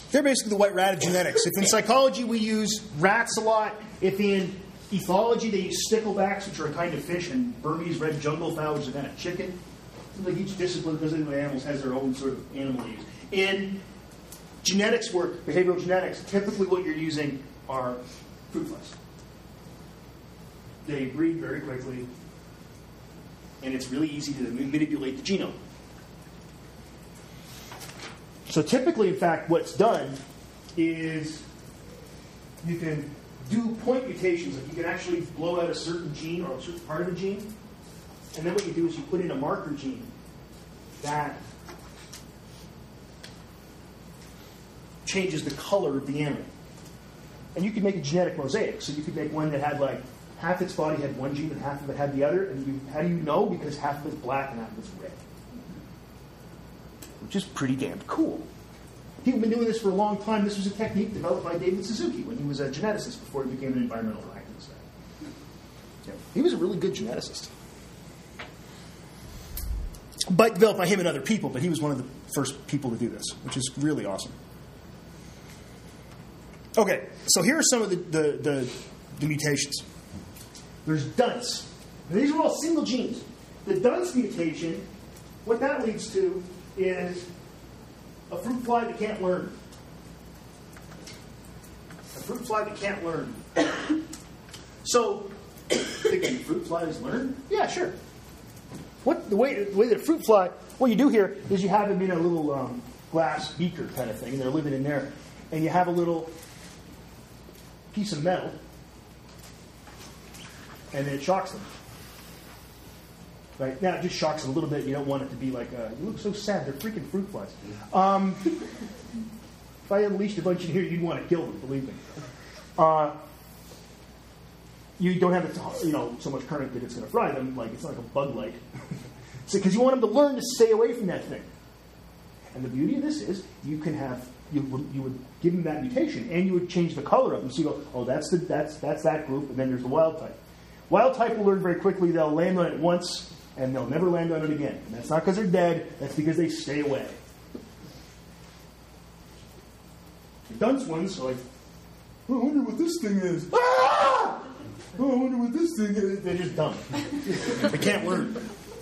They're basically the white rat of genetics. If in psychology we use rats a lot, if in ethology they use sticklebacks, which are a kind of fish, and Burmese red jungle fowl, which is a kind of chicken. Seems like each discipline, because of the animals, has their own sort of animal use. In genetics work, behavioral genetics, typically what you're using are fruit flies. They breed very quickly, and it's really easy to manipulate the genome. So typically, in fact, what's done is you can do point mutations. Like you can actually blow out a certain gene or a certain part of a gene, and then what you do is you put in a marker gene that changes the color of the animal. And you could make a genetic mosaic. So you could make one that had like half its body had one gene and half of it had the other. And you, how do you know? Because half of it's black and half of it's red. Which is pretty damn cool. People have been doing this for a long time. This was a technique developed by David Suzuki when he was a geneticist before he became an environmental activist. Yeah. He was a really good geneticist. But developed by him and other people, but he was one of the first people to do this, which is really awesome. Okay, so here are some of the, the, the, the mutations. There's dunce. And these are all single genes. The dunce mutation, what that leads to is a fruit fly that can't learn. A fruit fly that can't learn. So, can fruit flies learn? Yeah, sure. What the way the way that a fruit fly, what you do here is you have them in a little um, glass beaker kind of thing, and they're living in there, and you have a little piece of metal, and then it shocks them. Right now, it just shocks them a little bit. You don't want it to be like, uh, you look so sad. They're freaking fruit flies. Um, if I unleashed a bunch in here, you'd want to kill them. Believe me. Uh, you don't have it, you know, so much current that it's going to fry them. Like it's not like a bug light. So, because you want them to learn to stay away from that thing. And the beauty of this is, you can have you would, you would give them that mutation, and you would change the color of them. So you go, oh, that's the that's that's that group, and then there's the wild type. Wild type will learn very quickly. They'll land on it once, and they'll never land on it again. And that's not because they're dead. That's because they stay away. The dunce ones are like, oh, I wonder what this thing is. Ah! Oh, I wonder what this thing is. They're just dumb. They can't learn.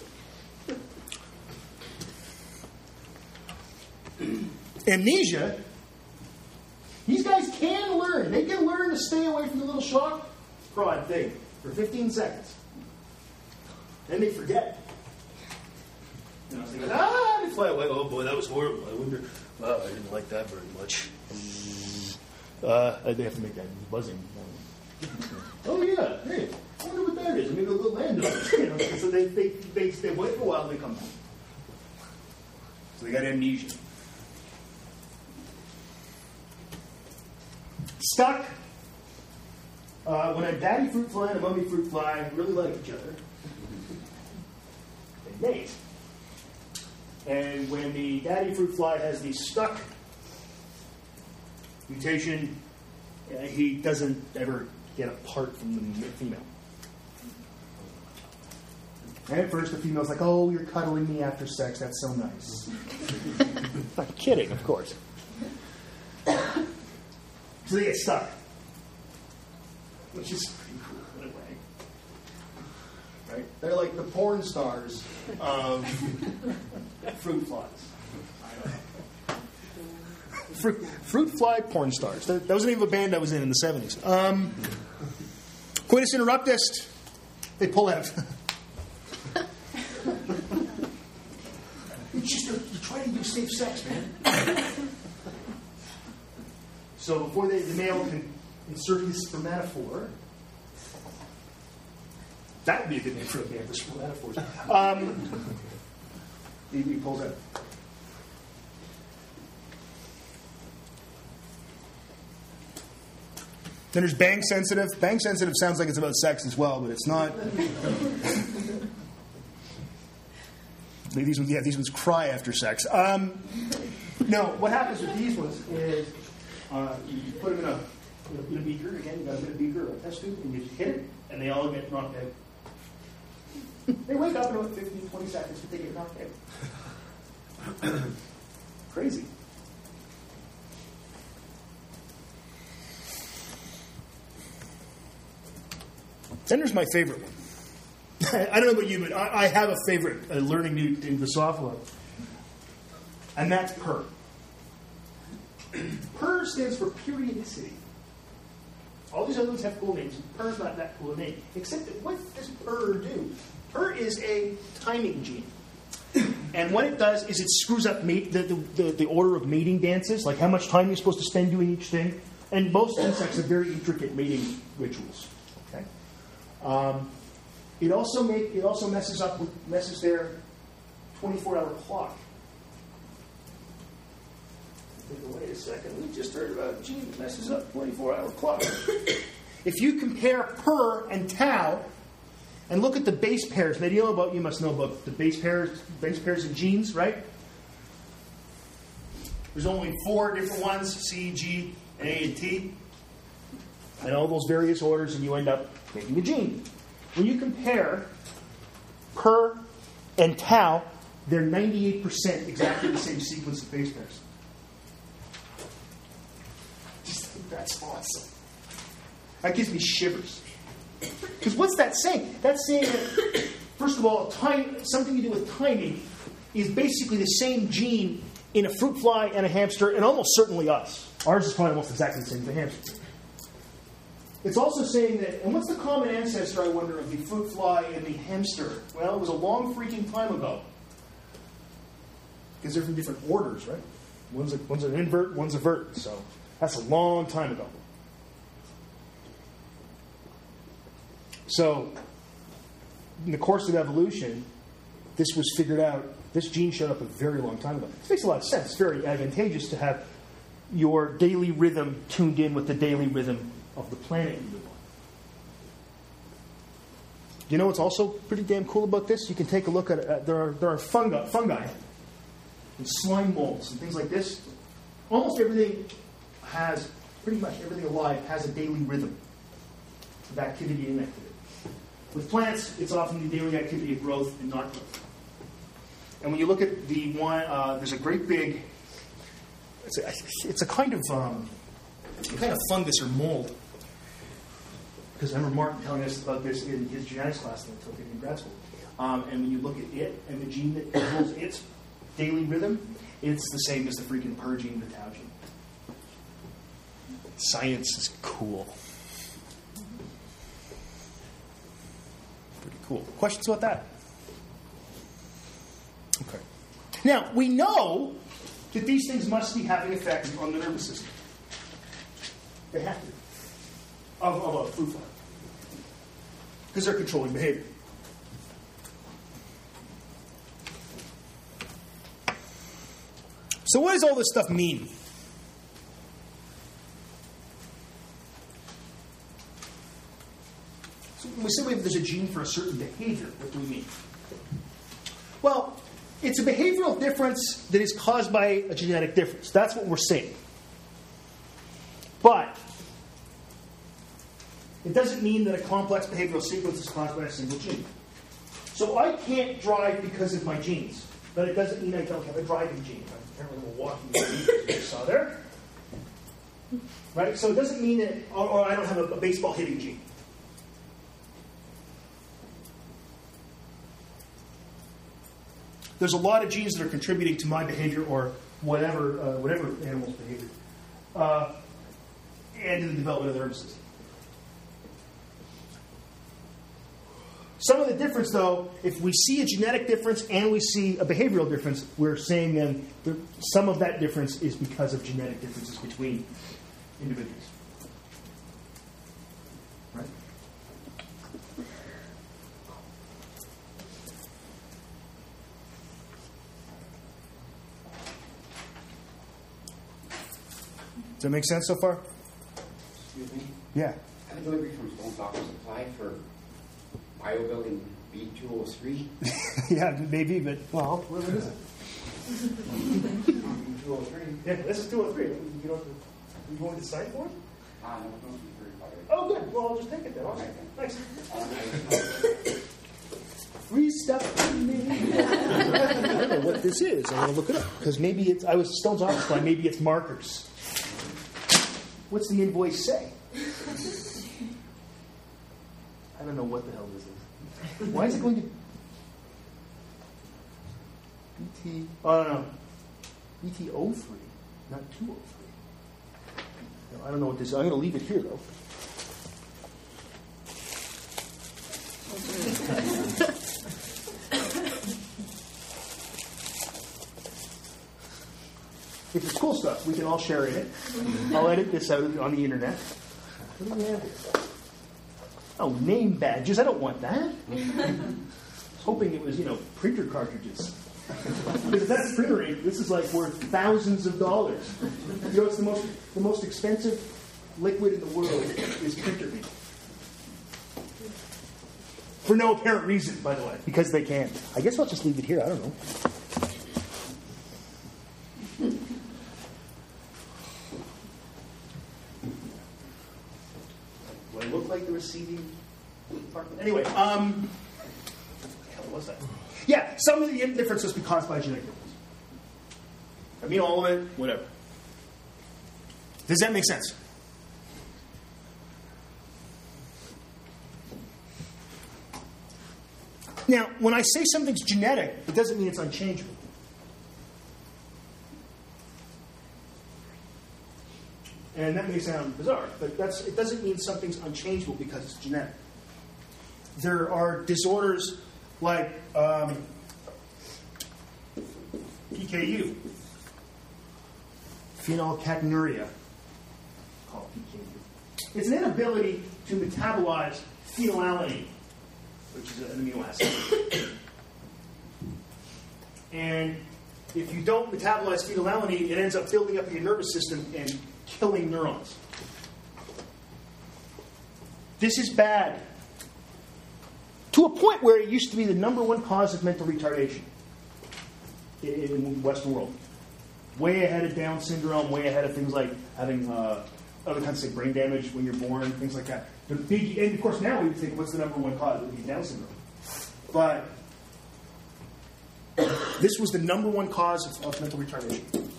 Amnesia. These guys can learn. They can learn to stay away from the little shock prod thing for fifteen seconds. Then they forget. You know, so they go, ah, they fly away. Oh boy, that was horrible. I wonder. Wow, I didn't like that very much. Uh, they have to make that buzzing. Oh yeah, hey, I wonder what that is. Maybe a little land on it. You know, so they they they stay away for a while and they come back. So they got amnesia. Stuck. Uh, when a daddy fruit fly and a mummy fruit fly really like each other, they mate. And when the daddy fruit fly has the stuck mutation, uh, he doesn't ever get apart from the female. And at first the female's like, oh, you're cuddling me after sex. That's so nice. I'm kidding, of course. So they get stuck. Which is pretty cool in a way. Right? They're like the porn stars of fruit flies. Fruit, fruit fly porn stars. That, that was the name of a band I was in in the seventies. Um, Coitus interruptus. They pull out. It's just you're trying to do safe sex, man. So before they, the male can insert his spermatophore, that would be a good name for a band, the spermatophores. Um, he, he pulls out. Then there's bang sensitive. Bang sensitive sounds like it's about sex as well, but it's not. These ones, yeah, these ones cry after sex. Um, no, what happens with these ones is uh, you put them in a, in a beaker. Again, you got a bit of beaker or a test tube, and you just hit it, and they all get knocked out. They wake up in about fifteen, twenty seconds, but they get knocked out. Crazy. Then there's my favorite one. I don't know about you, but I, I have a favorite uh, learning new in Drosophila. And that's PER. PER stands for periodicity. All these other ones have cool names. PER's not that cool a name. Except that what does PER do? PER is a timing gene. And what it does is it screws up mate, the, the, the, the order of mating dances, like how much time you're supposed to spend doing each thing. And most insects have very intricate mating rituals. Okay. Um, it also make it also messes up with, messes their twenty-four hour clock. Wait a second, we just heard about a gene that messes up twenty-four hour clock. If you compare PER and tau, and look at the base pairs. Now, you know about you must know about the base pairs, base pairs of genes, right? There's only four different ones: C, G, A, and T, and all those various orders, and you end up making a gene. When you compare PER and tau, they're ninety-eight percent exactly the same sequence of base pairs. Just think that's awesome. That gives me shivers. Because what's that saying? That's saying that, first of all, time, something to do with timing is basically the same gene in a fruit fly and a hamster, and almost certainly us. Ours is probably almost exactly the same as a hamster. It's also saying that, and what's the common ancestor, I wonder, of the fruit fly and the hamster? Well, it was a long freaking time ago. Because they're from different orders, right? One's, a, one's an invert, one's a vert. So that's a long time ago. So, in the course of evolution, this was figured out. This gene showed up a very long time ago. This makes a lot of sense. It's very advantageous to have your daily rhythm tuned in with the daily rhythm of the planet you live on. You know what's also pretty damn cool about this? You can take a look at it. Uh, there are there are fungi, fungi and slime molds and things like this. Almost everything has, pretty much everything alive has a daily rhythm of activity and inactivity. With plants, it's often the daily activity of growth and not growth. And when you look at the one, uh, there's a great big, it's a, it's a kind of um, a kind of fungus or mold. Because I remember Martin telling us about this in his genetics class that I took in grad school. Um, and when you look at it and the gene that controls its daily rhythm, it's the same as the freaking PER gene, the tau gene. Science is cool. Pretty cool. Questions about that? Okay. Now, we know that these things must be having effects on the nervous system. They have to. Of, of a fruit fly. Because they're controlling behavior. So what does all this stuff mean? So when we say there's a gene for a certain behavior, what do we mean? Well, it's a behavioral difference that is caused by a genetic difference. That's what we're saying. But it doesn't mean that a complex behavioral sequence is caused by a single gene. So I can't drive because of my genes, but it doesn't mean I don't have a driving gene. Apparently I'm a walking gene, as you saw there. Right? So it doesn't mean that, or, or I don't have a, a baseball hitting gene. There's a lot of genes that are contributing to my behavior or whatever, uh, whatever animal's behavior, uh, and to the development of the nervous system. Some of the difference, though, if we see a genetic difference and we see a behavioral difference, we're saying then that some of that difference is because of genetic differences between individuals. Right? Does that make sense so far? Excuse me? Yeah. I have a delivery from Stone Doctor Supply for BioBuilding B two oh three. Yeah, maybe, but, well, what is it? two oh three. Yeah, this is two oh three. You don't, you going to sign for it? Uh, no, no, very far. Oh, good. Well, I'll just take it then. Okay. Thanks. Uh, Free stuff for me. I don't know what this is. I'm going to look it up. Because maybe it's, I was Stone's office supply, maybe it's markers. What's the invoice say? I don't don't know what the hell this is. Why is it going to B T? Oh, no, no. B T oh three, not two oh three. No, I don't know what this is. I'm going to leave it here, though. If it's cool stuff, we can all share in it. I'll edit this out on the internet. What do we have here? Oh, name badges. I don't want that. I was hoping it was, you know, printer cartridges. Because if that's printer ink, this is like worth thousands of dollars. You know, it's the most the most expensive liquid in the world is printer ink. For no apparent reason, by the way, because they can. I guess I'll just leave it here. I don't know. Do I look like the receiving department? Anyway, um, what the hell was that? Yeah, some of the differences be caused by genetic difference. I mean, all of it, whatever. Does that make sense? Now, when I say something's genetic, it doesn't mean it's unchangeable. And that may sound bizarre, but that's, it doesn't mean something's unchangeable because it's genetic. There are disorders like um, P K U, phenylketonuria, called P K U. It's an inability to metabolize phenylalanine, which is an amino acid. And if you don't metabolize phenylalanine, it ends up building up in your nervous system and killing neurons. This is bad. To a point where it used to be the number one cause of mental retardation in, in the Western world. Way ahead of Down syndrome, way ahead of things like having uh, other kinds of say, brain damage when you're born, things like that. The big, and of course now we would think, what's the number one cause? It would be Down syndrome. But this was the number one cause of, of mental retardation.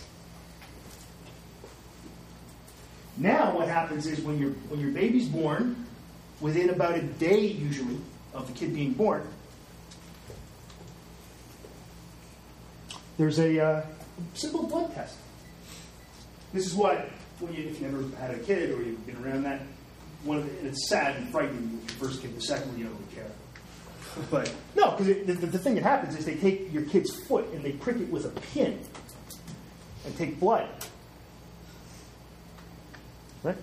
Now what happens is when, you're, when your baby's born, within about a day usually of the kid being born, there's a uh, simple blood test. This is what, when you, if you've never had a kid or you've been around that, one of the, and it's sad and frightening with your first kid, the second one you don't really care. But no, because the, the, the thing that happens is they take your kid's foot and they prick it with a pin and take blood. Right?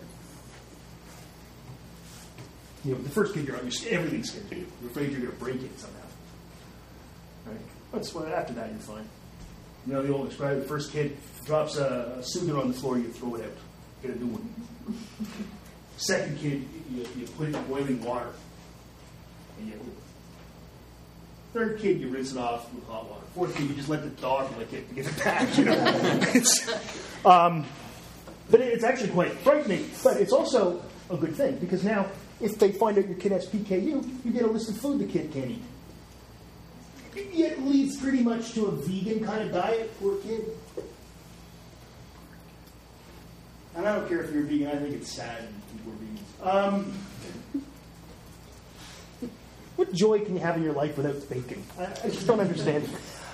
You know, the first kid you're on, you're, everything's scared to you. You're afraid you're going to break it somehow. Right? But well, after that, you're fine. You know the old expression: the first kid drops a, a sugar on the floor, you throw it out, get a new one. Second kid, you, you put it in boiling water, and you. Third kid, you rinse it off with hot water. Fourth kid, you just let the dog lick it to get it back. You know, it's, um, but it's actually quite frightening. But it's also a good thing because now, if they find out your kid has P K U, you get a list of food the kid can't eat. It leads pretty much to a vegan kind of diet for a kid. And I don't care if you're vegan. I think it's sad people are vegans. Um, what joy can you have in your life without bacon? I, I just don't understand.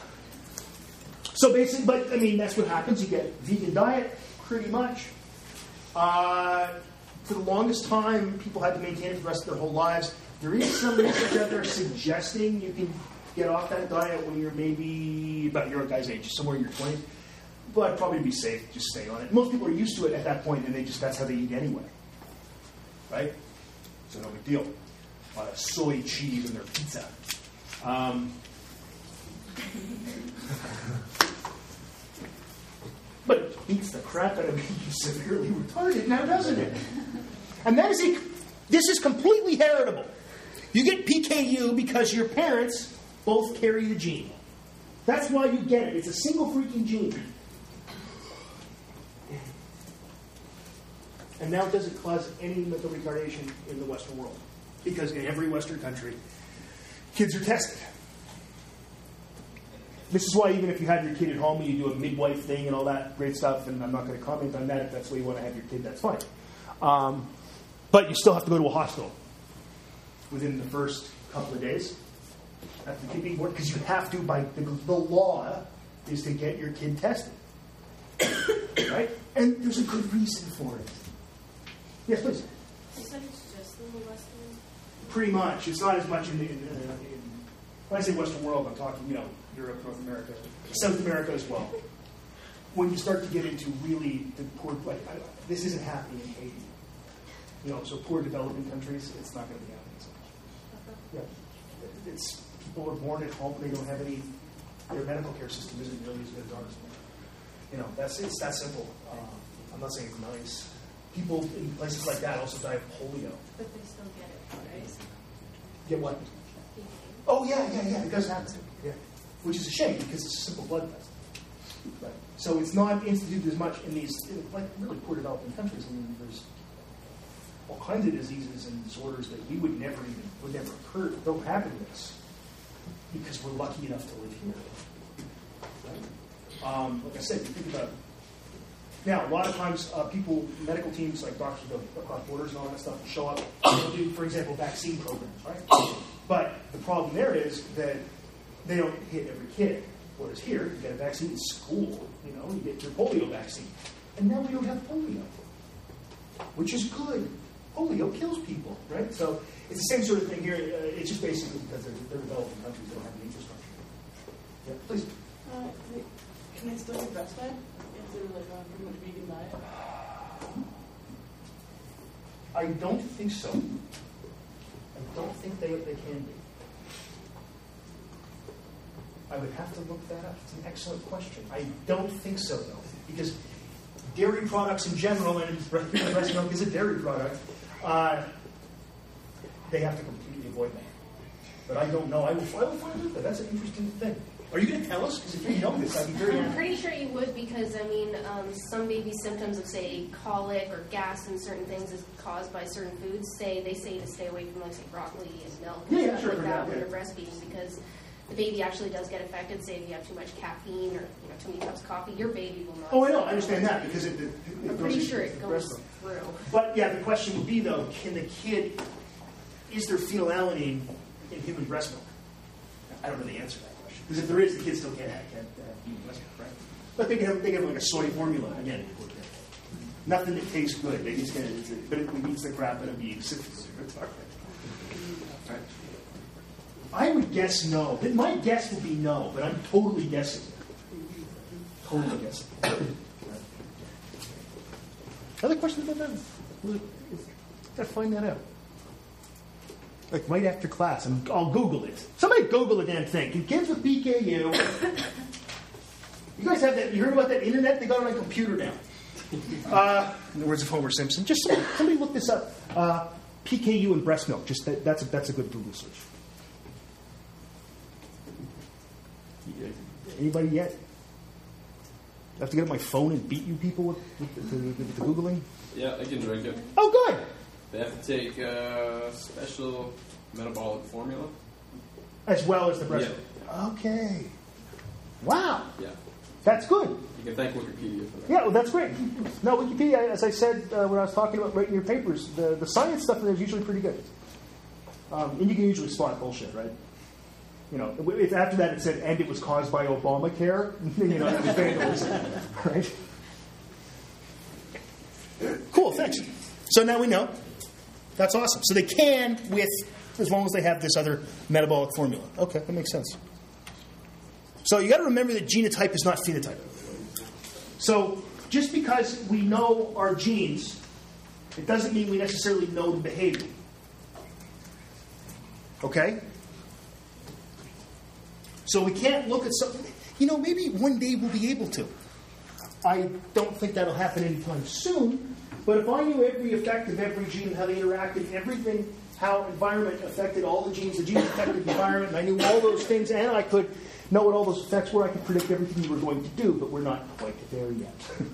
So basically, but I mean, that's what happens. You get vegan diet, pretty much. Uh, for the longest time, people had to maintain it for the rest of their whole lives. There is some research out there suggesting you can get off that diet when you're maybe about your guy's age, somewhere in your twenties. But probably be safe, just stay on it. Most people are used to it at that point, and they just that's how they eat anyway. Right? So no big deal. A lot of soy cheese in their pizza. Um, but it beats the crap out of being severely retarded now, doesn't it? And that is a, this is completely heritable. You get P K U because your parents both carry the gene. That's why you get it. It's a single freaking gene. And now it doesn't cause any mental retardation in the Western world. Because in every Western country, kids are tested. This is why even if you have your kid at home and you do a midwife thing and all that great stuff, and I'm not going to comment on that, if that's the way you want to have your kid, that's fine. Um, but you still have to go to a hospital. within the first couple of days after the kid being born, because you have to, by the, the law, is to get your kid tested. Right? And there's a good reason for it. Yes, please. You said it's just in the Western. Pretty much. It's not as much in, the, in, uh, in when I say Western world, I'm talking, you know, Europe, North America, South America as well. When you start to get into really the poor, like, I, this isn't happening in Haiti. You know, so poor developing countries, it's not going to be happening so much. Yeah. It's, people are born at home, they don't have any, their medical care system isn't really as good as ours. You know, that's, it's that simple. Uh, I'm not saying it's nice. People in places like that also die of polio. But they still get it, right? Get what? Oh, yeah, yeah, yeah. It does happen. Yeah. Which is a shame because it's a simple blood test. Right. So it's not instituted as much in these, in, like, really poor developing countries. I mean, there's all kinds of diseases and disorders that we would never even, would never occur, don't happen to us because we're lucky enough to live here. Right? Um, like I said, you think about it. Now, a lot of times, uh, people, medical teams, like doctors go across borders and all that stuff, will show up. They'll do, for example, vaccine programs, right? But the problem there is that they don't hit every kid. Whereas here, you get a vaccine in school, you know, you get your polio vaccine. And now we don't have polio, which is good. Polio kills people, right? So it's the same sort of thing here. Uh, it's just basically because they're, they're developing countries, they don't have the infrastructure. Yeah, please. Uh, can they still get breastfed? Is it like a pretty much vegan diet? I don't think so. I don't think they, they can be. I would have to look that up. It's an excellent question. I don't think so, though, because dairy products in general, and breast milk is a dairy product, uh, they have to completely avoid that. But I don't know. I will, I will find out that. That's an interesting thing. Are you going to tell us? Because if you know this, I'd be very I'm happy. pretty sure you would because, I mean, um, some baby symptoms of, say, colic or gas and certain things is caused by certain foods. Say They say to stay away from, like, say, broccoli and milk and Yeah, yeah, stuff sure, like that yeah, when yeah. you're breastfeeding because the baby actually does get affected. Say if you have too much caffeine or, you know, too many cups of coffee, your baby will not. Oh, I know. I understand that because it, it, it I'm goes pretty into sure the it breast goes milk. through. But, yeah, the question would be, though, can the kid, is there phenylalanine in human breast milk? I don't know the answer to that question. Because if there is, the kids still can't have, can't have human breast milk, right? But they can have, they can have like a soy formula, again. Nothing that tastes good. They just get it, but it eats the crap out of being sick. Right. I would guess no. My guess would be no, but I'm totally guessing. Totally guessing. Other questions about that? Gotta find that out. Like right after class, I'm, I'll Google it. Somebody Google the damn thing. Can kids with P K U? You guys have that? You heard about that internet? They got it on a computer now. Uh, in the words of Homer Simpson, just somebody, somebody look this up. Uh, P K U and breast milk. Just that, that's a, that's a good Google search. Anybody yet? I have to get up my phone and beat you people with, with, the, with, the, with the Googling? Yeah, I can drink it. Oh, good. They have to take a special metabolic formula. As well as the breast Yeah. milk. Okay. Wow. Yeah. That's good. You can thank Wikipedia for that. Yeah, well, that's great. No, Wikipedia, as I said uh, when I was talking about writing your papers, the, the science stuff in there is usually pretty good. Um, and you can usually spot bullshit, right? You know, if after that it said, and it was caused by Obamacare, you know, it was vandalism, right? Cool, thanks. So now we know. That's awesome. So they can with, as long as they have this other metabolic formula. Okay, that makes sense. So you got to remember that genotype is not phenotype. So just because we know our genes, it doesn't mean we necessarily know the behavior. Okay? So we can't look at something. You know, maybe one day we'll be able to. I don't think that'll happen anytime soon. But if I knew every effect of every gene, how they interacted, everything, how environment affected all the genes, the genes affected the environment, and I knew all those things, and I could know what all those effects were, I could predict everything you were going to do, but we're not quite there yet.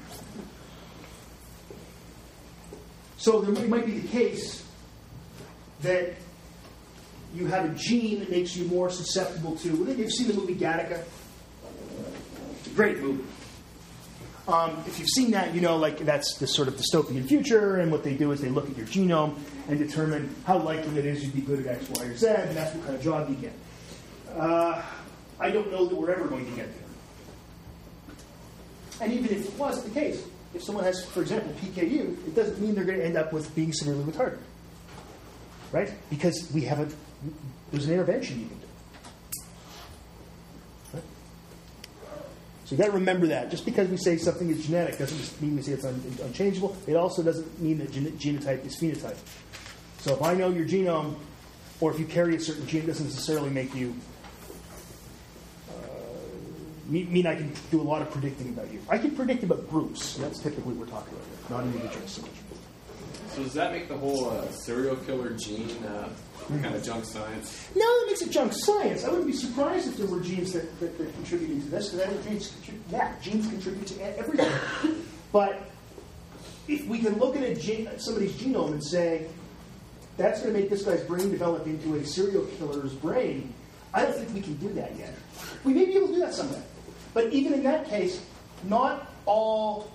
So there might be the case that you have a gene that makes you more susceptible to... You've seen the movie Gattaca? It's a great movie. Um, if you've seen that, you know, like that's the sort of dystopian future, and what they do is they look at your genome and determine how likely it is you'd be good at X, Y, or Z, and that's what kind of job you get. Uh, I don't know that we're ever going to get there. And even if it was the case, if someone has, for example, P K U, it doesn't mean they're going to end up with being severely retarded, right? Because we have a there's an intervention you can do. Right? So you got to remember that. Just because we say something is genetic doesn't just mean we say it's un- unchangeable. It also doesn't mean that gen- genotype is phenotype. So if I know your genome, or if you carry a certain gene, it doesn't necessarily make you uh, mean, mean I can do a lot of predicting about you. I can predict about groups. And that's typically what we're talking about, not individuals so much. So does that make the whole uh, serial killer gene uh, Mm-hmm. kind of junk science? No, that makes it junk science. I wouldn't be surprised if there were genes that, that, that contributed to this, because genes, yeah, genes contribute to everything. But if we can look at a gene, somebody's genome and say, that's going to make this guy's brain develop into a serial killer's brain, I don't think we can do that yet. We may be able to do that someday. But even in that case, not all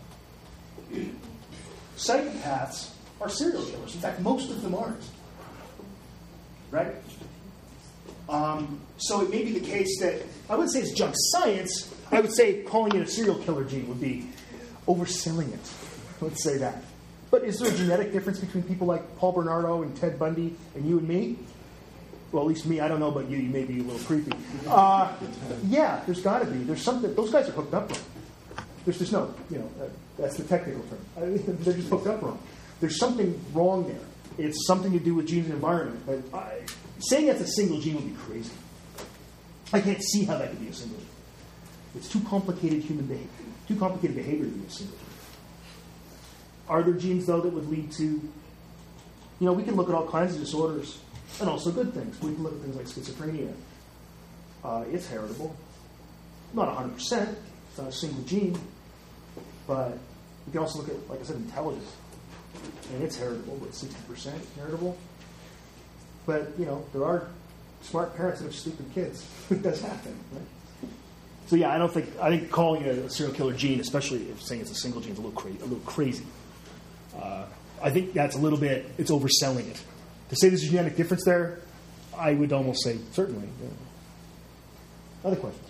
psychopaths are serial killers. In fact, most of them aren't. Right? Um, so it may be the case that, I wouldn't say it's junk science, I would say calling it a serial killer gene would be overselling it. Let's say that. But is there a genetic difference between people like Paul Bernardo and Ted Bundy and you and me? Well, at least me, I don't know about you, you may be a little creepy. Uh, yeah, there's got to be. There's something, those guys are hooked up wrong. There's just no, you know, uh, that's the technical term. I mean, they're just hooked up wrong. There's something wrong there. It's something to do with genes and environment. But I, saying that's a single gene would be crazy. I can't see how that could be a single gene. It's too complicated human behavior, too complicated behavior to be a single gene. Are there genes, though, that would lead to, you know, we can look at all kinds of disorders and also good things. We can look at things like schizophrenia. Uh, it's heritable. Not one hundred percent. It's not a single gene. But we can also look at, like I said, intelligence. And it's heritable, but sixty percent heritable. But, you know, there are smart parents that have stupid kids. It does happen, right? So, yeah, I don't think, I think calling it a serial killer gene, especially if saying it's a single gene, is a little, cra- a little crazy. Uh, I think that's a little bit, it's overselling it. To say there's a genetic difference there, I would almost say certainly. Yeah. Other questions?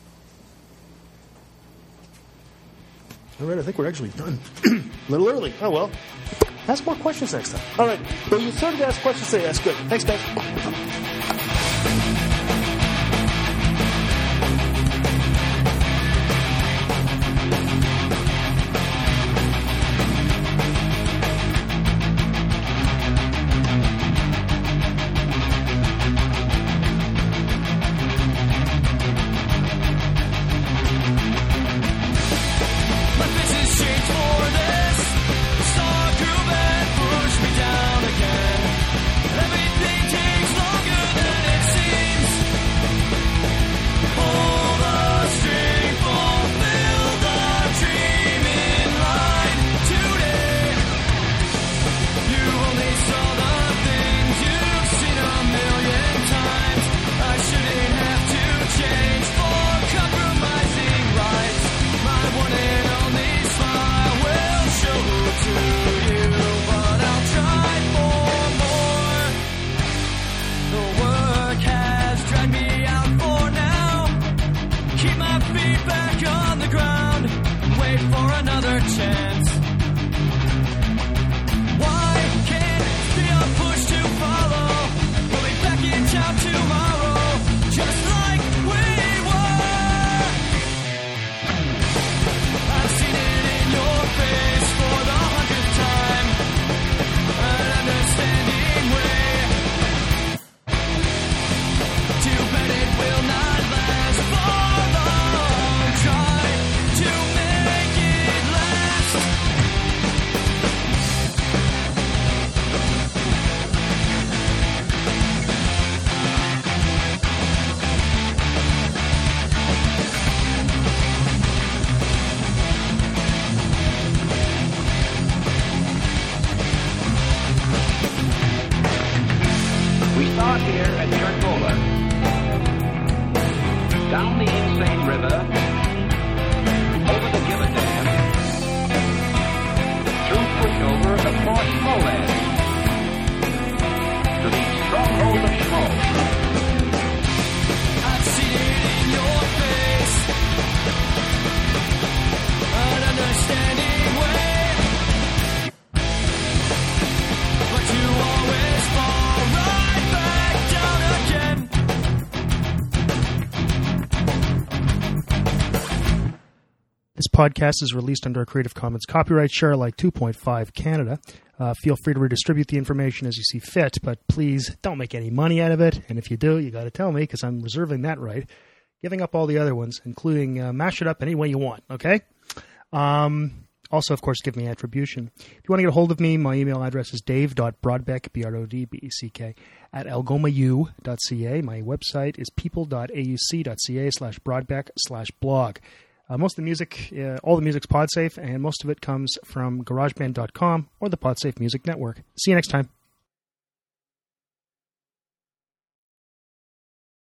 All right, I think we're actually done. A little early. Oh, well. Ask more questions next time. All right. Well, you started to ask questions today. That's good. Thanks, guys. Down the Insane River, over the Giver Dam, of Fort Moland to the stronghold of smoke. I see it in your face, an understanding way, but you always fall right back down again. This podcast is released under a Creative Commons copyright share alike two point five Canada. Uh, feel free to redistribute the information as you see fit, but please don't make any money out of it. And if you do, you got to tell me because I'm reserving that right. Giving up all the other ones, including uh, mash it up any way you want, okay? Um, also, of course, give me attribution. If you want to get a hold of me, my email address is dave.brodbeck, B R O D B E C K, at algomau dot c a. My website is people.auc.ca slash brodbeck slash blog. Uh, most of the music, uh, all the music's PodSafe, and most of it comes from GarageBand dot com or the PodSafe Music Network. See you next time.